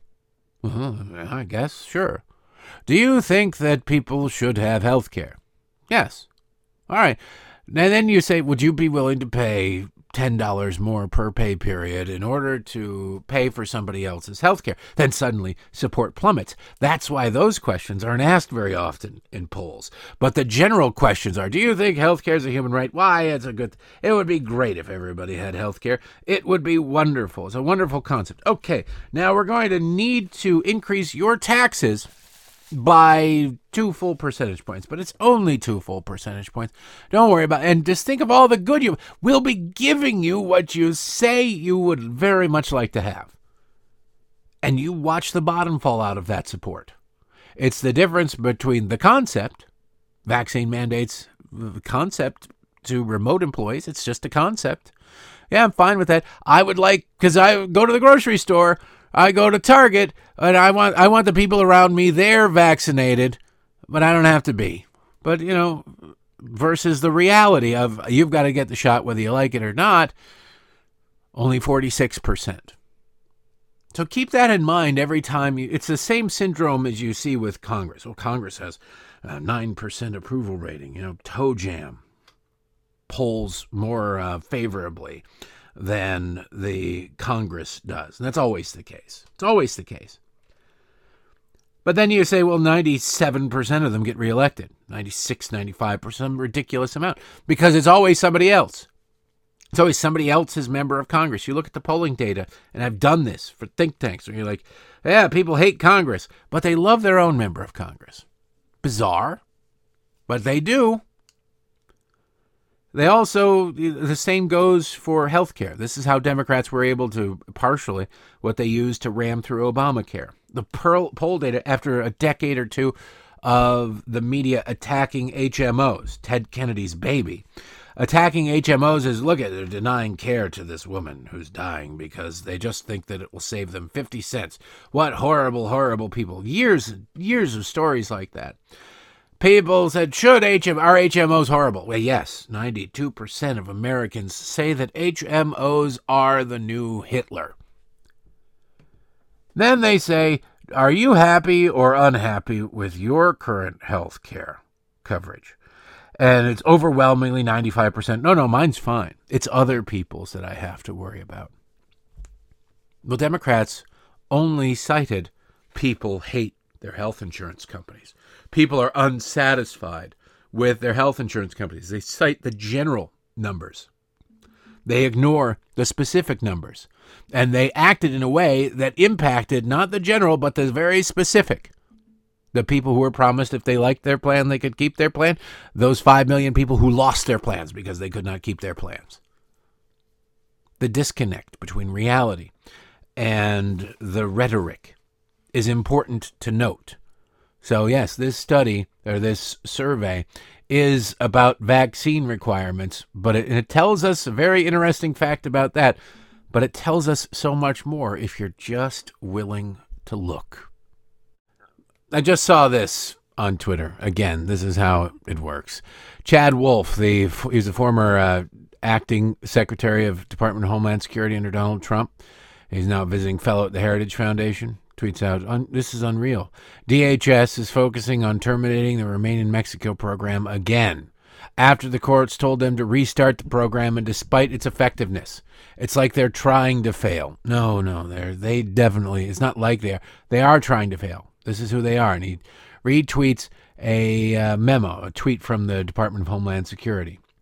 I guess, sure. Do you think that people should have health care? Yes. All right. Now then you say, would you be willing to pay $10 more per pay period in order to pay for somebody else's health care? Then suddenly support plummets. That's why those questions aren't asked very often in polls. But the general questions are, do you think health care is a human right? Why, it would be great if everybody had health care. It would be wonderful. It's a wonderful concept. Okay, now we're going to need to increase your taxes by 2 full percentage points, but it's only 2 full percentage points. Don't worry about it. And just think of all the good we'll be giving you what you say you would very much like to have. And you watch the bottom fall out of that support. It's the difference between the concept, vaccine mandates, the concept to remote employees. It's just a concept. Yeah, I'm fine with that. I would like, because I go to the grocery store, I go to Target, and I want the people around me there vaccinated, but I don't have to be. But, versus the reality of you've got to get the shot whether you like it or not, only 46%. So keep that in mind every time. It's the same syndrome as you see with Congress. Well, Congress has a 9% approval rating. Toe jam polls more favorably than the Congress does. And that's always the case. It's always the case. But then you say, well, 97% of them get reelected. 96, 95%, some ridiculous amount. Because it's always somebody else. It's always somebody else's member of Congress. You look at the polling data, and I've done this for think tanks, where you're like, yeah, people hate Congress, but they love their own member of Congress. Bizarre, but they do. They also, the same goes for health care. This is how Democrats were able to, partially, what they used to ram through Obamacare. The poll data, after a decade or two of the media attacking HMOs, Ted Kennedy's baby, attacking HMOs is, look at, they're denying care to this woman who's dying because they just think that it will save them 50 cents. What horrible, horrible people. Years of stories like that. People said, are HMOs horrible? Well, yes, 92% of Americans say that HMOs are the new Hitler. Then they say, are you happy or unhappy with your current health care coverage? And it's overwhelmingly 95%. No, mine's fine. It's other people's that I have to worry about. Well, Democrats only cited people hate their health insurance companies. People are unsatisfied with their health insurance companies. They cite the general numbers. They ignore the specific numbers. And they acted in a way that impacted not the general, but the very specific. The people who were promised if they liked their plan, they could keep their plan. Those 5 million people who lost their plans because they could not keep their plans. The disconnect between reality and the rhetoric is important to note. So yes, this study, or this survey, is about vaccine requirements, but it tells us a very interesting fact about that, but it tells us so much more if you're just willing to look. I just saw this on Twitter. Again, this is how it works. Chad Wolf, he's a former acting Secretary of Department of Homeland Security under Donald Trump. He's now a visiting fellow at the Heritage Foundation. Tweets out, this is unreal. DHS is focusing on terminating the Remain in Mexico program again, after the courts told them to restart the program, and despite its effectiveness. It's like they're trying to fail. No, they definitely, it's not like they are trying to fail. This is who they are. And he retweets a tweet from the Department of Homeland Security.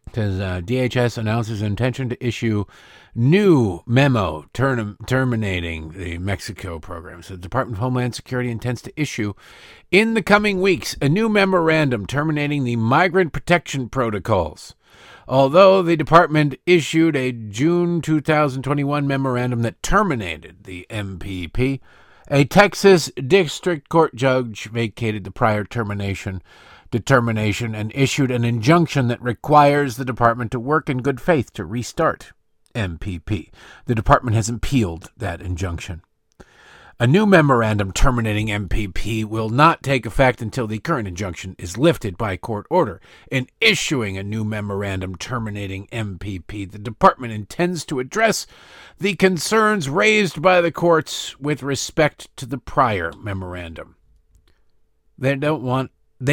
It says DHS announces intention to issue new memo terminating the Mexico program. So the Department of Homeland Security intends to issue in the coming weeks a new memorandum terminating the migrant protection protocols. Although the department issued a June 2021 memorandum that terminated the MPP, a Texas district court judge vacated the prior determination and issued an injunction that requires the department to work in good faith to restart MPP. The department has appealed that injunction. A new memorandum terminating MPP will not take effect until the current injunction is lifted by court order. In issuing a new memorandum terminating MPP, the department intends to address the concerns raised by the courts with respect to the prior memorandum. They don't want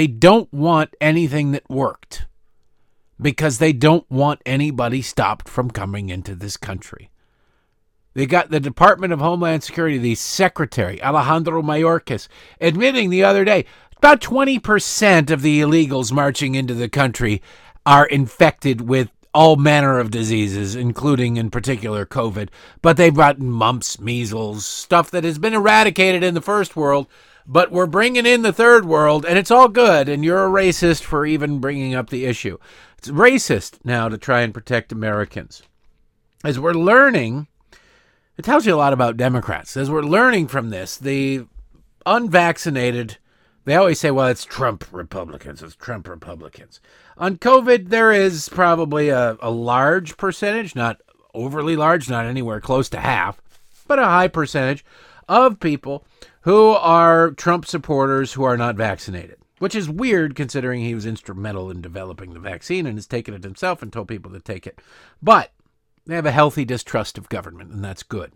anything that worked because they don't want anybody stopped from coming into this country. They got the Department of Homeland Security, the Secretary, Alejandro Mayorkas, admitting the other day about 20% of the illegals marching into the country are infected with all manner of diseases, including, in particular, COVID. But they've got mumps, measles, stuff that has been eradicated in the first world, but we're bringing in the third world, and it's all good, and you're a racist for even bringing up the issue. It's racist now to try and protect Americans. As we're learning, it tells you a lot about Democrats. As we're learning from this, the unvaccinated, they always say, well, it's Trump Republicans. It's Trump Republicans. On COVID, there is probably a large percentage, not overly large, not anywhere close to half, but a high percentage of people who are Trump supporters who are not vaccinated, which is weird considering he was instrumental in developing the vaccine and has taken it himself and told people to take it. But they have a healthy distrust of government, and that's good.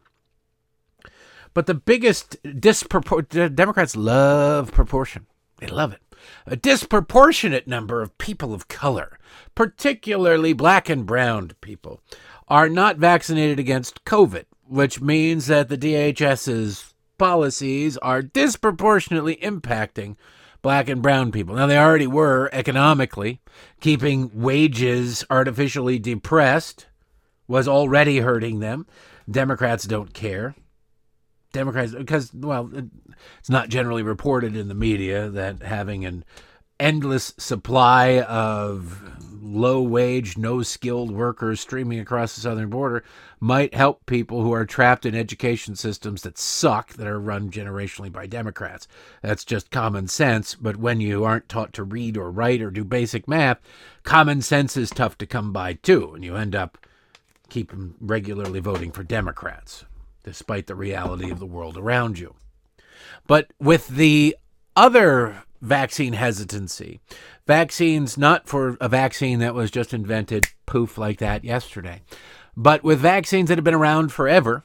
But the biggest Democrats love proportion. They love it. A disproportionate number of people of color, particularly black and brown people, are not vaccinated against COVID, which means that the DHS's policies are disproportionately impacting black and brown people. Now, they already were economically. Keeping wages artificially depressed was already hurting them. Democrats don't care. Democrats, because, well, it's not generally reported in the media that having an endless supply of low-wage, no-skilled workers streaming across the southern border might help people who are trapped in education systems that suck, that are run generationally by Democrats. That's just common sense, but when you aren't taught to read or write or do basic math, common sense is tough to come by, too, and you end up keeping regularly voting for Democrats, despite the reality of the world around you. But with the other vaccine hesitancy, vaccines, not for a vaccine that was just invented poof like that yesterday, but with vaccines that have been around forever,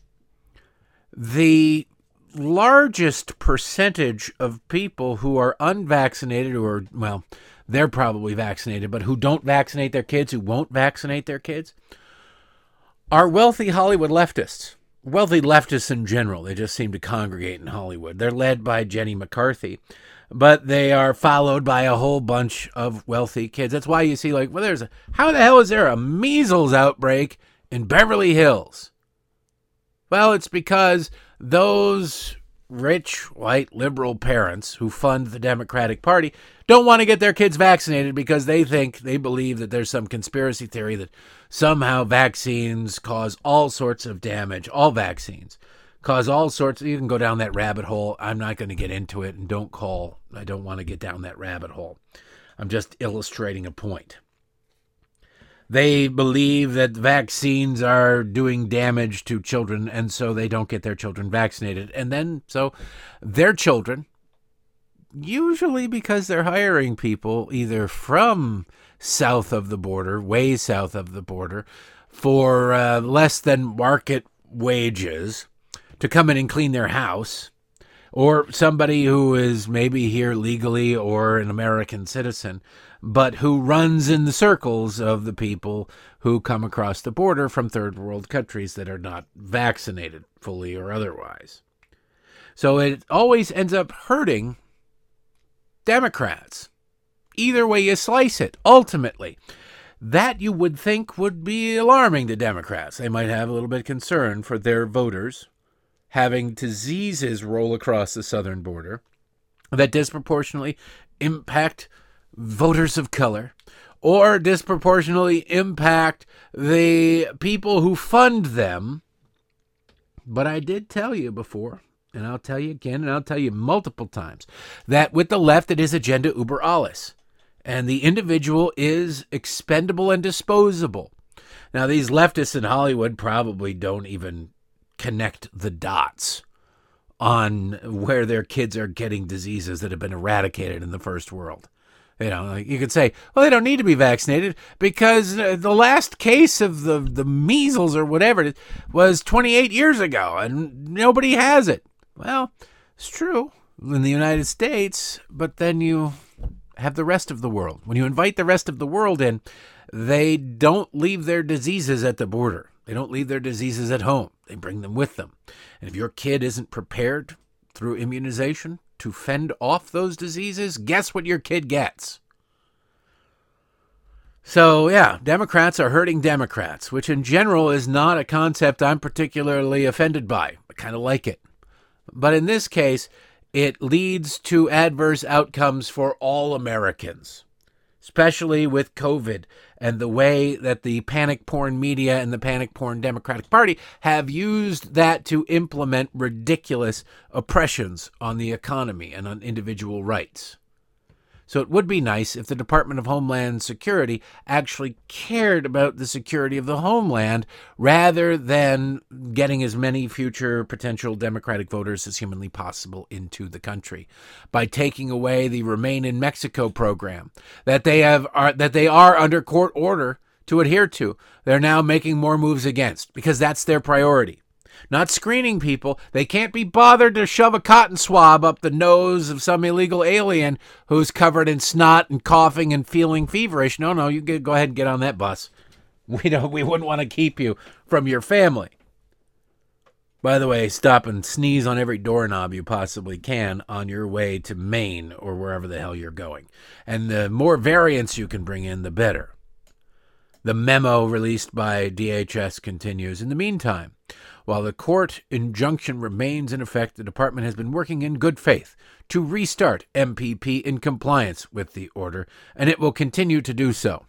the largest percentage of people who are unvaccinated, or, well, they're probably vaccinated, but who don't vaccinate their kids, who won't vaccinate their kids, are wealthy Hollywood leftists. Wealthy leftists in general. They just seem to congregate in Hollywood. They're led by Jenny McCarthy, but they are followed by a whole bunch of wealthy kids. That's why you see, like, well, how the hell is there a measles outbreak in Beverly Hills? Well, it's because those rich, white, liberal parents who fund the Democratic Party don't want to get their kids vaccinated because they believe that there's some conspiracy theory that somehow vaccines cause all sorts of damage. All vaccines cause all sorts. You can go down that rabbit hole. I'm not going to get into it, and I don't want to get down that rabbit hole. I'm just illustrating a point. They believe that vaccines are doing damage to children, and so they don't get their children vaccinated. And then, so their children, usually because they're hiring people either from south of the border, way south of the border, for less than market wages to come in and clean their house, or somebody who is maybe here legally or an American citizen, but who runs in the circles of the people who come across the border from third world countries that are not vaccinated fully or otherwise. So it always ends up hurting Democrats. Either way you slice it, ultimately. That you would think would be alarming to Democrats. They might have a little bit of concern for their voters having diseases roll across the southern border that disproportionately impact voters of color or disproportionately impact the people who fund them. But I did tell you before, and I'll tell you again, and I'll tell you multiple times, that with the left, it is agenda uber alles. And the individual is expendable and disposable. Now, these leftists in Hollywood probably don't even connect the dots on where their kids are getting diseases that have been eradicated in the first world. You know, like you could say, well, they don't need to be vaccinated because the last case of the measles or whatever it was 28 years ago and nobody has it. Well, it's true in the United States, but then you have the rest of the world. When you invite the rest of the world in, they don't leave their diseases at the border. They don't leave their diseases at home. They bring them with them. And if your kid isn't prepared through immunization to fend off those diseases, guess what your kid gets? So, yeah, Democrats are hurting Democrats, which in general is not a concept I'm particularly offended by. I kind of like it. But in this case, it leads to adverse outcomes for all Americans, especially with COVID and the way that the panic porn media and the panic porn Democratic Party have used that to implement ridiculous oppressions on the economy and on individual rights. So it would be nice if the Department of Homeland Security actually cared about the security of the homeland rather than getting as many future potential Democratic voters as humanly possible into the country by taking away the Remain in Mexico program that they are under court order to adhere to. They're now making more moves against because that's their priority. Not screening people. They can't be bothered to shove a cotton swab up the nose of some illegal alien who's covered in snot and coughing and feeling feverish. No, you go ahead and get on that bus. We wouldn't want to keep you from your family. By the way, stop and sneeze on every doorknob you possibly can on your way to Maine or wherever the hell you're going. And the more variants you can bring in, the better. The memo released by DHS continues. In the meantime, while the court injunction remains in effect, the department has been working in good faith to restart MPP in compliance with the order, and it will continue to do so.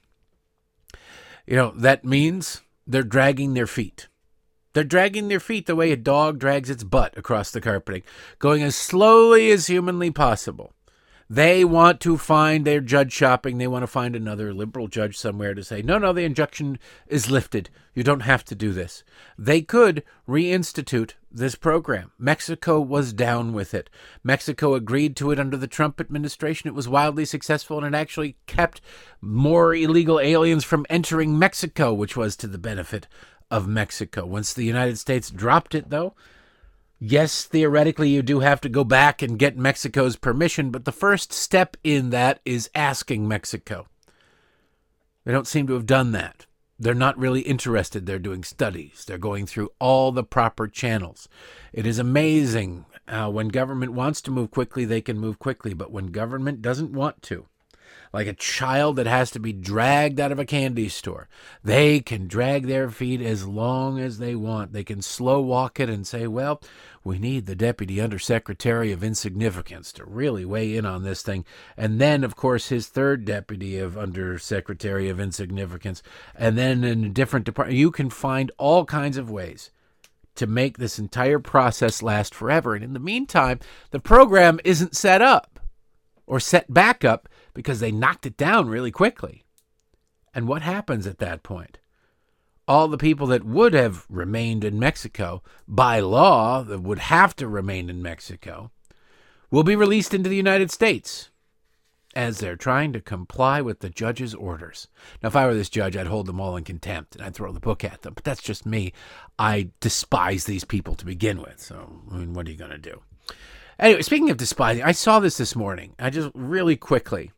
You know, that means they're dragging their feet. They're dragging their feet the way a dog drags its butt across the carpeting, going as slowly as humanly possible. They want to find their judge shopping. They want to find another liberal judge somewhere to say, no, the injunction is lifted. You don't have to do this. They could reinstitute this program. Mexico was down with it. Mexico agreed to it under the Trump administration. It was wildly successful, and it actually kept more illegal aliens from entering Mexico, which was to the benefit of Mexico. Once the United States dropped it, though, yes, theoretically, you do have to go back and get Mexico's permission, but the first step in that is asking Mexico. They don't seem to have done that. They're not really interested. They're doing studies. They're going through all the proper channels. It is amazing when government wants to move quickly, they can move quickly, but when government doesn't want to, like a child that has to be dragged out of a candy store, they can drag their feet as long as they want. They can slow walk it and say, well, we need the Deputy Undersecretary of Insignificance to really weigh in on this thing. And then, of course, his third Deputy of Undersecretary of Insignificance. And then in a different department, you can find all kinds of ways to make this entire process last forever. And in the meantime, the program isn't set up or set back up because they knocked it down really quickly. And what happens at that point? All the people that would have remained in Mexico, by law, that would have to remain in Mexico, will be released into the United States as they're trying to comply with the judge's orders. Now, if I were this judge, I'd hold them all in contempt and I'd throw the book at them. But that's just me. I despise these people to begin with. So, I mean, what are you going to do? Anyway, speaking of despising, I saw this morning. I just really quickly.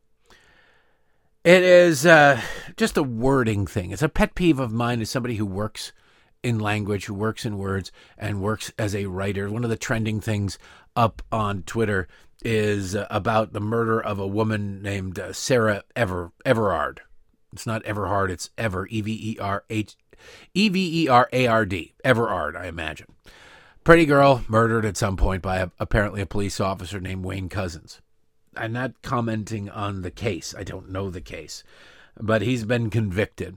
It is just a wording thing. It's a pet peeve of mine as somebody who works in language, who works in words, and works as a writer. One of the trending things up on Twitter is about the murder of a woman named Sarah Everard. It's not Everhard, it's Ever, Everard, Everard, I imagine. Pretty girl murdered at some point by apparently a police officer named Wayne Couzens. I'm not commenting on the case. I don't know the case. But he's been convicted.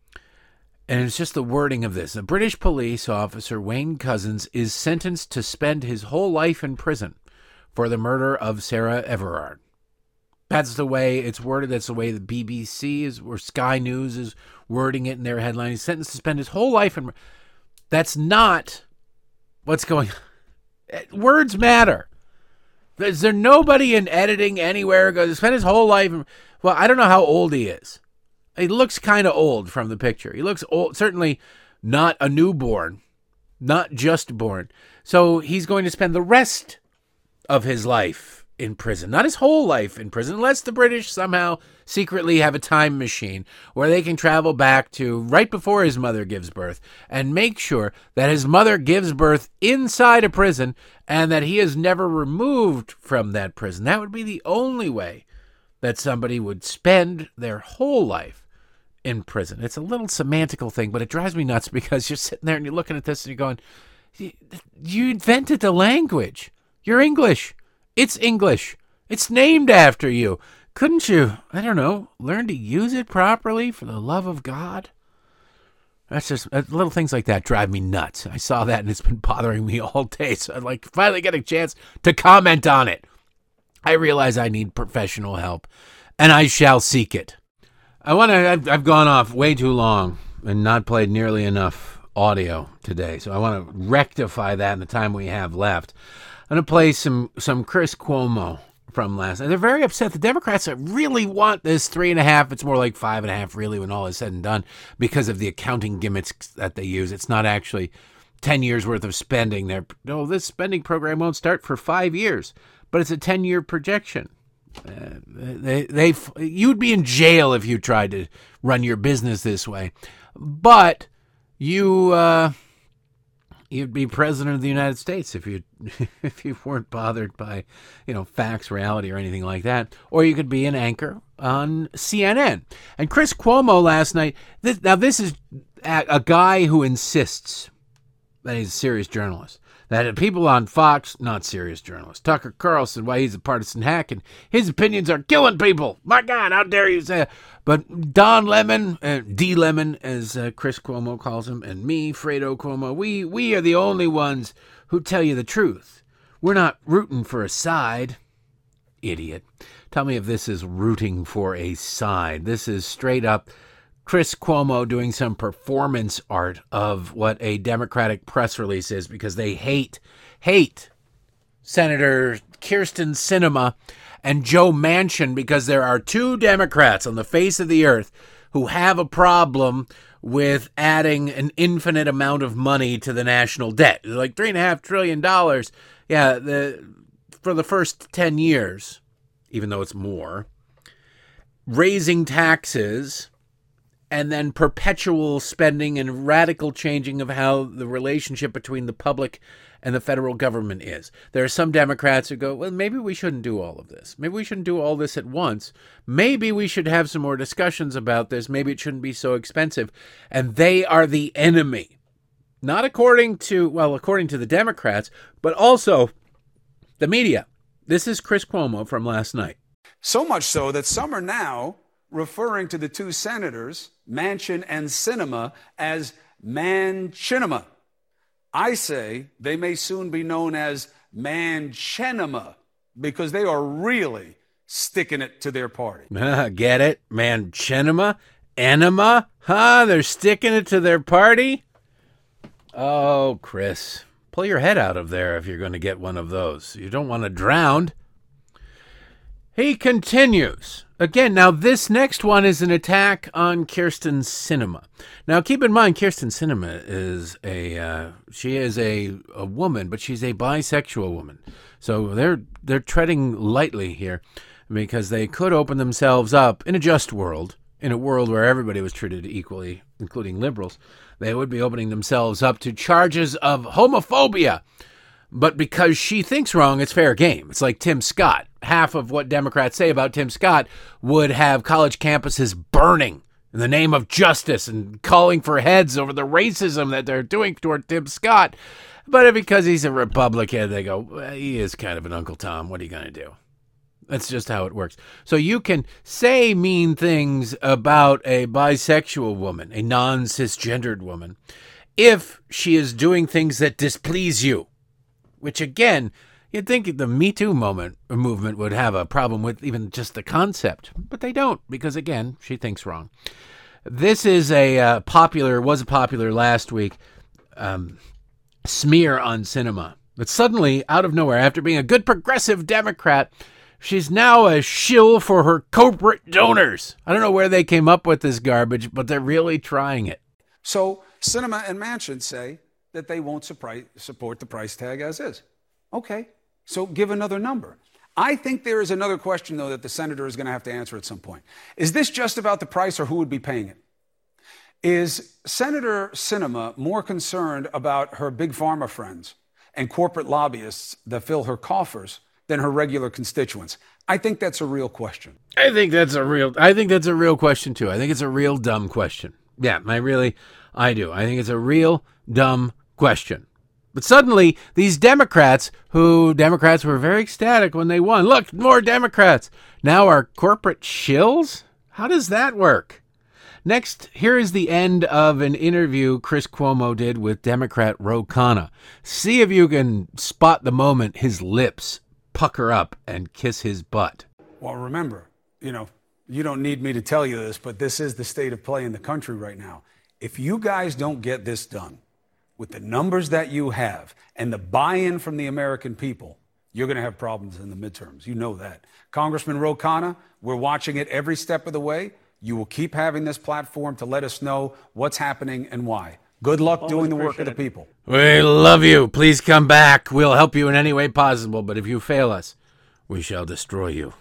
And it's just the wording of this. The British police officer Wayne Couzens is sentenced to spend his whole life in prison for the murder of Sarah Everard. That's the way it's worded. That's the way the BBC is, or Sky News is wording it in their headline. He's sentenced to spend his whole life in... That's not what's going on. Words matter. Is there nobody in editing anywhere who goes to spend his whole life in... Well, I don't know how old he is. He looks kind of old from the picture. He looks old, certainly not a newborn, not just born. So he's going to spend the rest of his life in prison, not his whole life in prison, unless the British somehow secretly have a time machine where they can travel back to right before his mother gives birth and make sure that his mother gives birth inside a prison and that he is never removed from that prison. That would be the only way that somebody would spend their whole life in prison. It's a little semantical thing, but it drives me nuts because you're sitting there and you're looking at this and you're going, you invented the language. You're English. It's English. It's named after you. Couldn't you, I don't know, learn to use it properly for the love of God? That's just, little things like that drive me nuts. I saw that and it's been bothering me all day. So I'd finally get a chance to comment on it. I realize I need professional help and I shall seek it. I've gone off way too long and not played nearly enough audio today. So I want to rectify that in the time we have left. I'm going to play some Chris Cuomo from last night. They're very upset. The Democrats really want this 3.5. It's more like 5.5, really, when all is said and done, because of the accounting gimmicks that they use. It's not actually 10 years worth of spending. This spending program won't start for 5 years, but it's a 10-year projection. You'd be in jail if you tried to run your business this way, but you'd be president of the United States if you weren't bothered by, facts, reality, or anything like that. Or you could be an anchor on CNN. And Chris Cuomo last night. This is a guy who insists that he's a serious journalist. That people on Fox, not serious journalists. Tucker Carlson, why he's a partisan hack, and his opinions are killing people. My God, how dare you say it? But Don Lemon, D. Lemon, as Chris Cuomo calls him, and me, Fredo Cuomo, we are the only ones who tell you the truth. We're not rooting for a side. Idiot. Tell me if this is rooting for a side. This is straight up Chris Cuomo doing some performance art of what a Democratic press release is, because they hate Senator Kyrsten Sinema and Joe Manchin, because there are two Democrats on the face of the earth who have a problem with adding an infinite amount of money to the national debt. Like $3.5 trillion. Yeah, for the first 10 years, even though it's more, raising taxes, and then perpetual spending and radical changing of how the relationship between the public and the federal government is. There are some Democrats who go, well, maybe we shouldn't do all of this. Maybe we shouldn't do all this at once. Maybe we should have some more discussions about this. Maybe it shouldn't be so expensive. And they are the enemy. Not according to the Democrats, but also the media. This is Chris Cuomo from last night. So much so that some are now referring to the two senators, Manchin and Sinema, as Manchinema. I say they may soon be known as Manchinema, because they are really sticking it to their party. Get it? Manchinema? Enema? They're sticking it to their party? Oh, Chris, pull your head out of there if you're going to get one of those. You don't want to drown. He continues. Again, now this next one is an attack on Kyrsten Sinema. Now keep in mind, Kyrsten Sinema is a woman, but she's a bisexual woman. So they're treading lightly here, because they could open themselves up in a just world, in a world where everybody was treated equally, including liberals. They would be opening themselves up to charges of homophobia. But because she thinks wrong, it's fair game. It's like Tim Scott. Half of what Democrats say about Tim Scott would have college campuses burning in the name of justice and calling for heads over the racism that they're doing toward Tim Scott. But because he's a Republican, they go, well, he is kind of an Uncle Tom. What are you going to do? That's just how it works. So you can say mean things about a bisexual woman, a non-cisgendered woman, if she is doing things that displease you, which again, you'd think the Me Too movement would have a problem with even just the concept, but they don't, because again, she thinks wrong. This is was a popular last week smear on Sinema. But suddenly, out of nowhere, after being a good progressive Democrat, she's now a shill for her corporate donors. I don't know where they came up with this garbage, but they're really trying it. So Sinema and Manchin say that they won't support the price tag as is. Okay, so give another number. I think there is another question, though, that the senator is going to have to answer at some point. Is this just about the price, or who would be paying it? Is Senator Sinema more concerned about her big pharma friends and corporate lobbyists that fill her coffers than her regular constituents? I think that's a real question. I think that's a real question, too. I think it's a real dumb question. Yeah, I do. I think it's a real dumb question. But suddenly, these Democrats were very ecstatic when they won. Look, more Democrats. Now are corporate shills? How does that work? Next, here is the end of an interview Chris Cuomo did with Democrat Ro Khanna. See if you can spot the moment his lips pucker up and kiss his butt. Well, remember, you don't need me to tell you this, but this is the state of play in the country right now. If you guys don't get this done with the numbers that you have and the buy-in from the American people, you're going to have problems in the midterms. You know that. Congressman Ro Khanna, we're watching it every step of the way. You will keep having this platform to let us know what's happening and why. Good luck doing the work of the people. We love you. Please come back. We'll help you in any way possible. But if you fail us, we shall destroy you.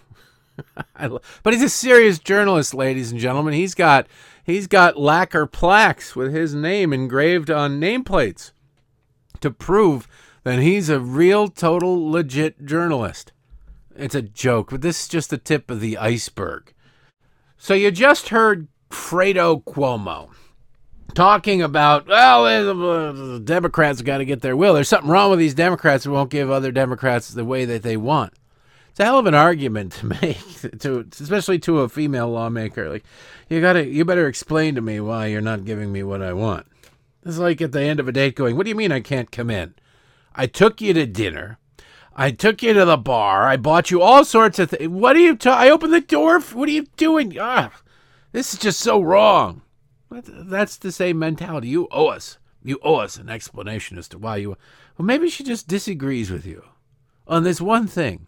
But he's a serious journalist, ladies and gentlemen. He's got lacquer plaques with his name engraved on nameplates to prove that he's a real, total, legit journalist. It's a joke, but this is just the tip of the iceberg. So you just heard Fredo Cuomo talking about, the Democrats got to get their will. There's something wrong with these Democrats who won't give other Democrats the way that they want. It's a hell of an argument to make, especially to a female lawmaker. Like, you better explain to me why you're not giving me what I want. It's like at the end of a date going, what do you mean I can't come in? I took you to dinner. I took you to the bar. I bought you all sorts of things. What are you I opened the door. What are you doing? This is just so wrong. That's the same mentality. You owe us an explanation as to why you... Well, maybe she just disagrees with you on this one thing.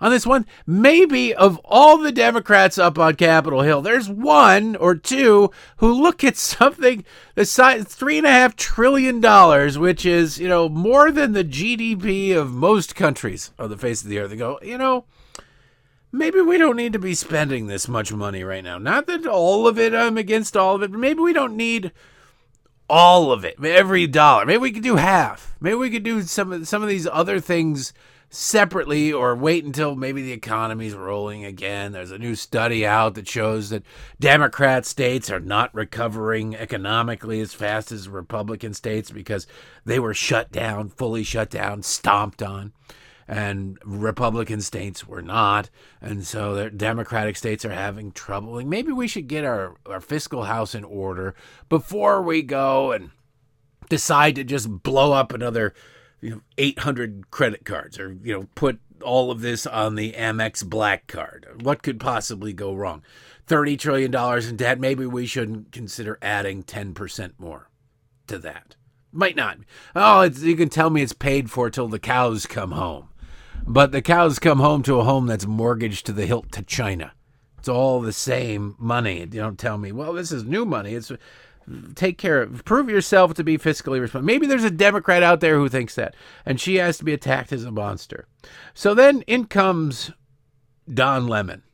Maybe of all the Democrats up on Capitol Hill, there's one or two who look at something the size $3.5 trillion, which is, more than the GDP of most countries on the face of the earth. They go, maybe we don't need to be spending this much money right now. Not that all of it, I'm against all of it, but maybe we don't need all of it, every dollar. Maybe we could do half. Maybe we could do some of these other things separately, or wait until maybe the economy's rolling again. There's a new study out that shows that Democrat states are not recovering economically as fast as Republican states because they were fully shut down, stomped on, and Republican states were not. And so the Democratic states are having trouble. And maybe we should get our fiscal house in order before we go and decide to just blow up another 800 credit cards, or, put all of this on the Amex Black Card. What could possibly go wrong? $30 trillion in debt. Maybe we shouldn't consider adding 10% more to that. Might not. You can tell me it's paid for till the cows come home. But the cows come home to a home that's mortgaged to the hilt to China. It's all the same money. You don't tell me, well, this is new money. Take care of, prove yourself to be fiscally responsible. Maybe there's a Democrat out there who thinks that, and she has to be attacked as a monster. So then in comes Don Lemon,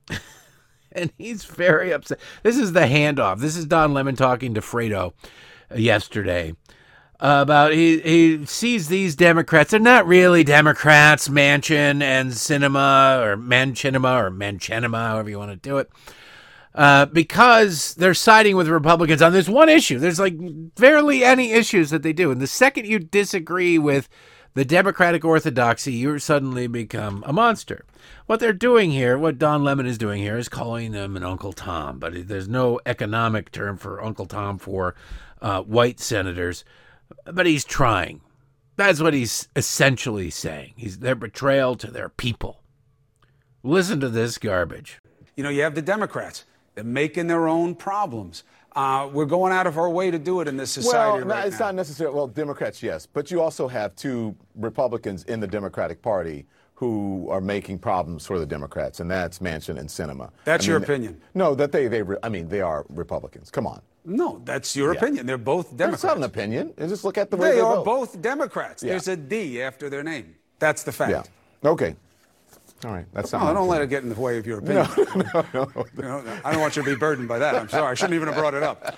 and he's very upset. This is the handoff. This is Don Lemon talking to Fredo yesterday about he sees these Democrats. They're not really Democrats, Manchin and Sinema, or Manchinima, however you want to do it. because they're siding with Republicans on this one issue. There's like barely any issues that they do. And the second you disagree with the Democratic orthodoxy, you suddenly become a monster. What they're doing here, what Don Lemon is doing here, is calling them an Uncle Tom. But there's no economic term for Uncle Tom for white senators. But he's trying. That's what he's essentially saying. He's their betrayal to their people. Listen to this garbage. You know, you have the Democrats. They're making their own problems. We're going out of our way to do it in this society right it's now. not necessarily. Well, Democrats, yes. But you also have two Republicans in the Democratic Party who are making problems for the Democrats, and that's Manchin and Sinema. That's your opinion? No, that they are Republicans. Come on. No, that's your opinion. They're both Democrats. That's not an opinion. Just look at the way They are vote. both Democrats. Yeah. There's a D after their name. That's the fact. Yeah. Okay. All right. That's not. No, don't let it get in the way of your opinion. No. You know, I don't want you to be burdened by that. I'm sorry. I shouldn't even have brought it up.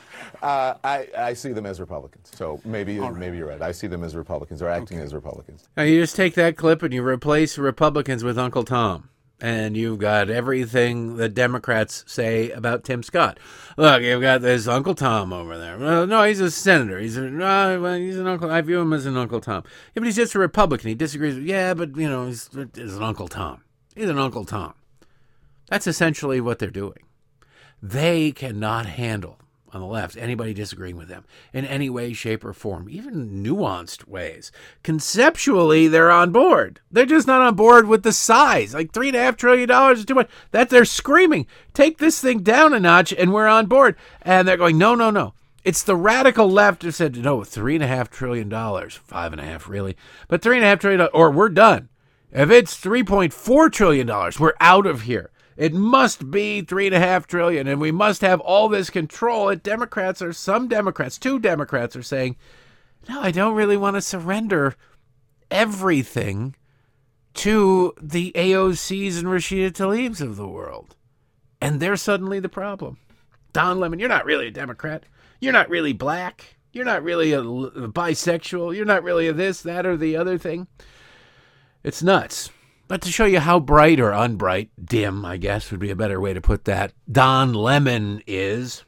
I see them as Republicans. So maybe you're right. I see them as Republicans. They're acting as Republicans. Now you just take that clip and you replace Republicans with Uncle Tom. And you've got everything the Democrats say about Tim Scott. Look, you've got this Uncle Tom over there. Well, no, he's a senator. He's an uncle. I view him as an Uncle Tom. Yeah, but he's just a Republican. He disagrees. Yeah, but, he's an Uncle Tom. He's an Uncle Tom. That's essentially what they're doing. They cannot handle, on the left, anybody disagreeing with them in any way, shape, or form, even nuanced ways. Conceptually, they're on board. They're just not on board with the size. Like $3.5 trillion is too much. That they're screaming, take this thing down a notch, and we're on board. And they're going, no. It's the radical left who said, no, $3.5 trillion, 5.5 really, but $3.5 trillion, or we're done. If it's $3.4 trillion, we're out of here. It must be $3.5 trillion, and we must have all this control. And some Democrats, 2 Democrats are saying, no, I don't really want to surrender everything to the AOCs and Rashida Tlaibs of the world. And they're suddenly the problem. Don Lemon, you're not really a Democrat. You're not really black. You're not really a bisexual. You're not really a this, that, or the other thing. It's nuts. But to show you how bright or unbright, dim, I guess would be a better way to put that, Don Lemon is.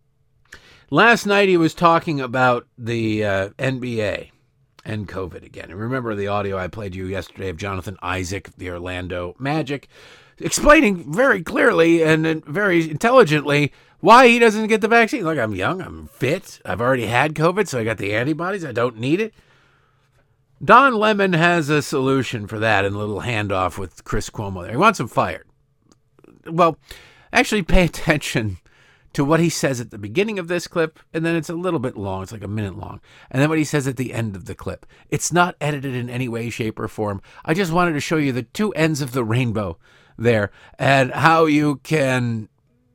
Last night he was talking about the NBA and COVID again. And remember the audio I played you yesterday of Jonathan Isaac, the Orlando Magic, explaining very clearly and very intelligently why he doesn't get the vaccine. Look, I'm young, I'm fit, I've already had COVID, so I got the antibodies, I don't need it. Don Lemon has a solution for that in a little handoff with Chris Cuomo there. He wants him fired. Well, actually pay attention to what he says at the beginning of this clip, and then it's a little bit long. It's like a minute long. And then what he says at the end of the clip. It's not edited in any way, shape, or form. I just wanted to show you the 2 ends of the rainbow there and how you can,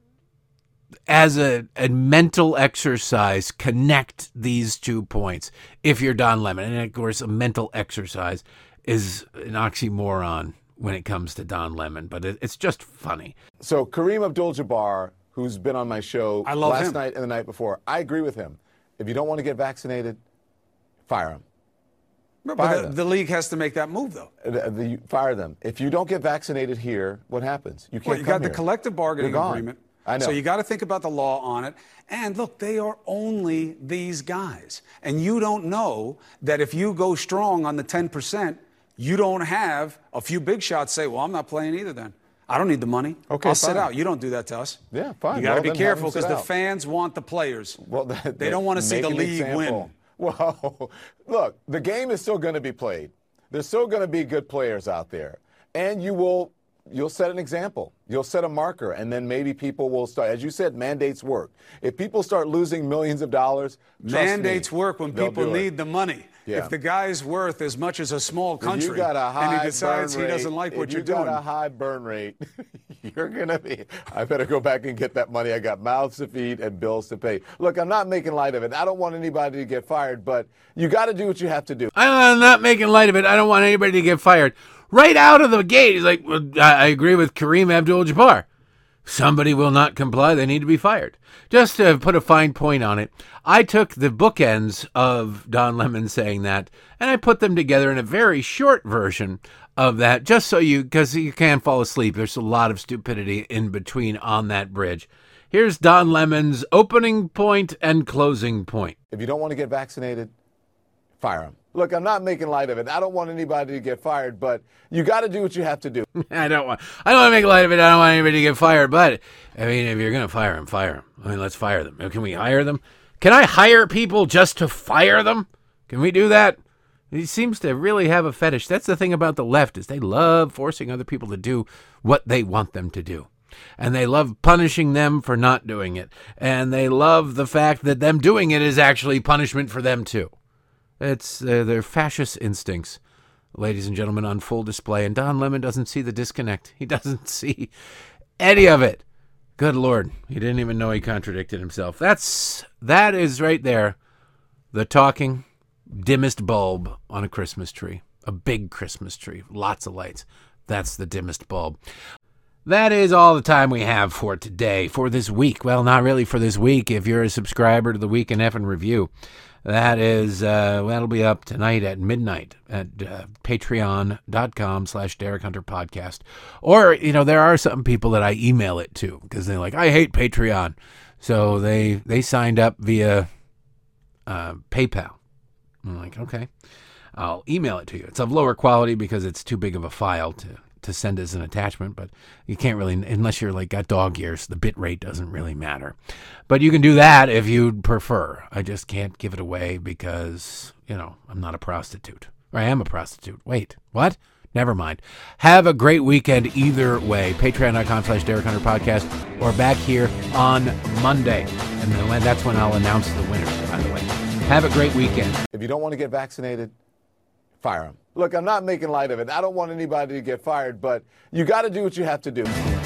as a mental exercise, connect these 2 points if you're Don Lemon. And of course, a mental exercise is an oxymoron when it comes to Don Lemon, but it's just funny. So Kareem Abdul-Jabbar, who's been on my show last night and the night before, I agree with him. If you don't want to get vaccinated, fire him. But the league has to make that move, though. Fire them. If you don't get vaccinated here, what happens? You can't you come got here. the collective bargaining agreement. I know. So you got to think about the law on it. And look, they are only these guys. And you don't know that if you go strong on the 10%, you don't have a few big shots say, well, I'm not playing either then. I don't need the money. Okay, I'll sit out. You don't do that to us. Yeah, fine. You got to be then careful have them because sit the out. fans want the players. Well, they don't want to see the league win. Well, look, the game is still going to be played. There's still going to be good players out there. And you'll set an example. You'll set a marker, and then maybe people will start. As you said, mandates work. If people start losing millions of dollars, mandates work when people need the money. Yeah. If the guy's worth as much as a small country and he decides he doesn't like what you're doing. If you got a high burn rate, you're going to be, I better go back and get that money. I got mouths to feed and bills to pay. Look, I'm not making light of it. I don't want anybody to get fired, but you got to do what you have to do. I'm not making light of it. I don't want anybody to get fired. Right out of the gate, he's like, well, I agree with Kareem Abdul-Jabbar. Somebody will not comply. They need to be fired. Just to put a fine point on it, I took the bookends of Don Lemon saying that, and I put them together in a very short version of that, just so because you can't fall asleep. There's a lot of stupidity in between on that bridge. Here's Don Lemon's opening point and closing point. If you don't want to get vaccinated, fire them. Look, I'm not making light of it. I don't want anybody to get fired, but you got to do what you have to do. I don't want to make light of it. I don't want anybody to get fired, but I mean, if you're going to fire them, fire them. I mean, let's fire them. Can we hire them? Can I hire people just to fire them? Can we do that? He seems to really have a fetish. That's the thing about the left, is they love forcing other people to do what they want them to do. And they love punishing them for not doing it. And they love the fact that them doing it is actually punishment for them too. It's their fascist instincts, ladies and gentlemen, on full display. And Don Lemon doesn't see the disconnect. He doesn't see any of it. Good Lord. He didn't even know he contradicted himself. That is right there, the talking dimmest bulb on a Christmas tree. A big Christmas tree. Lots of lights. That's the dimmest bulb. That is all the time we have for today, for this week. Well, not really for this week. If you're a subscriber to the Week in Effin' Review, that'll be up tonight at midnight at patreon.com/Derek Hunter Podcast. Or, there are some people that I email it to because they're like, I hate Patreon. So they signed up via PayPal. I'm like, okay, I'll email it to you. It's of lower quality because it's too big of a file to send as an attachment, but you can't really, unless you're like got dog ears, the bit rate doesn't really matter. But you can do that if you'd prefer. I just can't give it away because, I'm not a prostitute. Or I am a prostitute. Wait, what? Never mind. Have a great weekend either way. Patreon.com/Derek Hunter Podcast, or back here on Monday. And then that's when I'll announce the winner, by the way. Have a great weekend. If you don't want to get vaccinated, fire them. Look, I'm not making light of it. I don't want anybody to get fired, but you got to do what you have to do.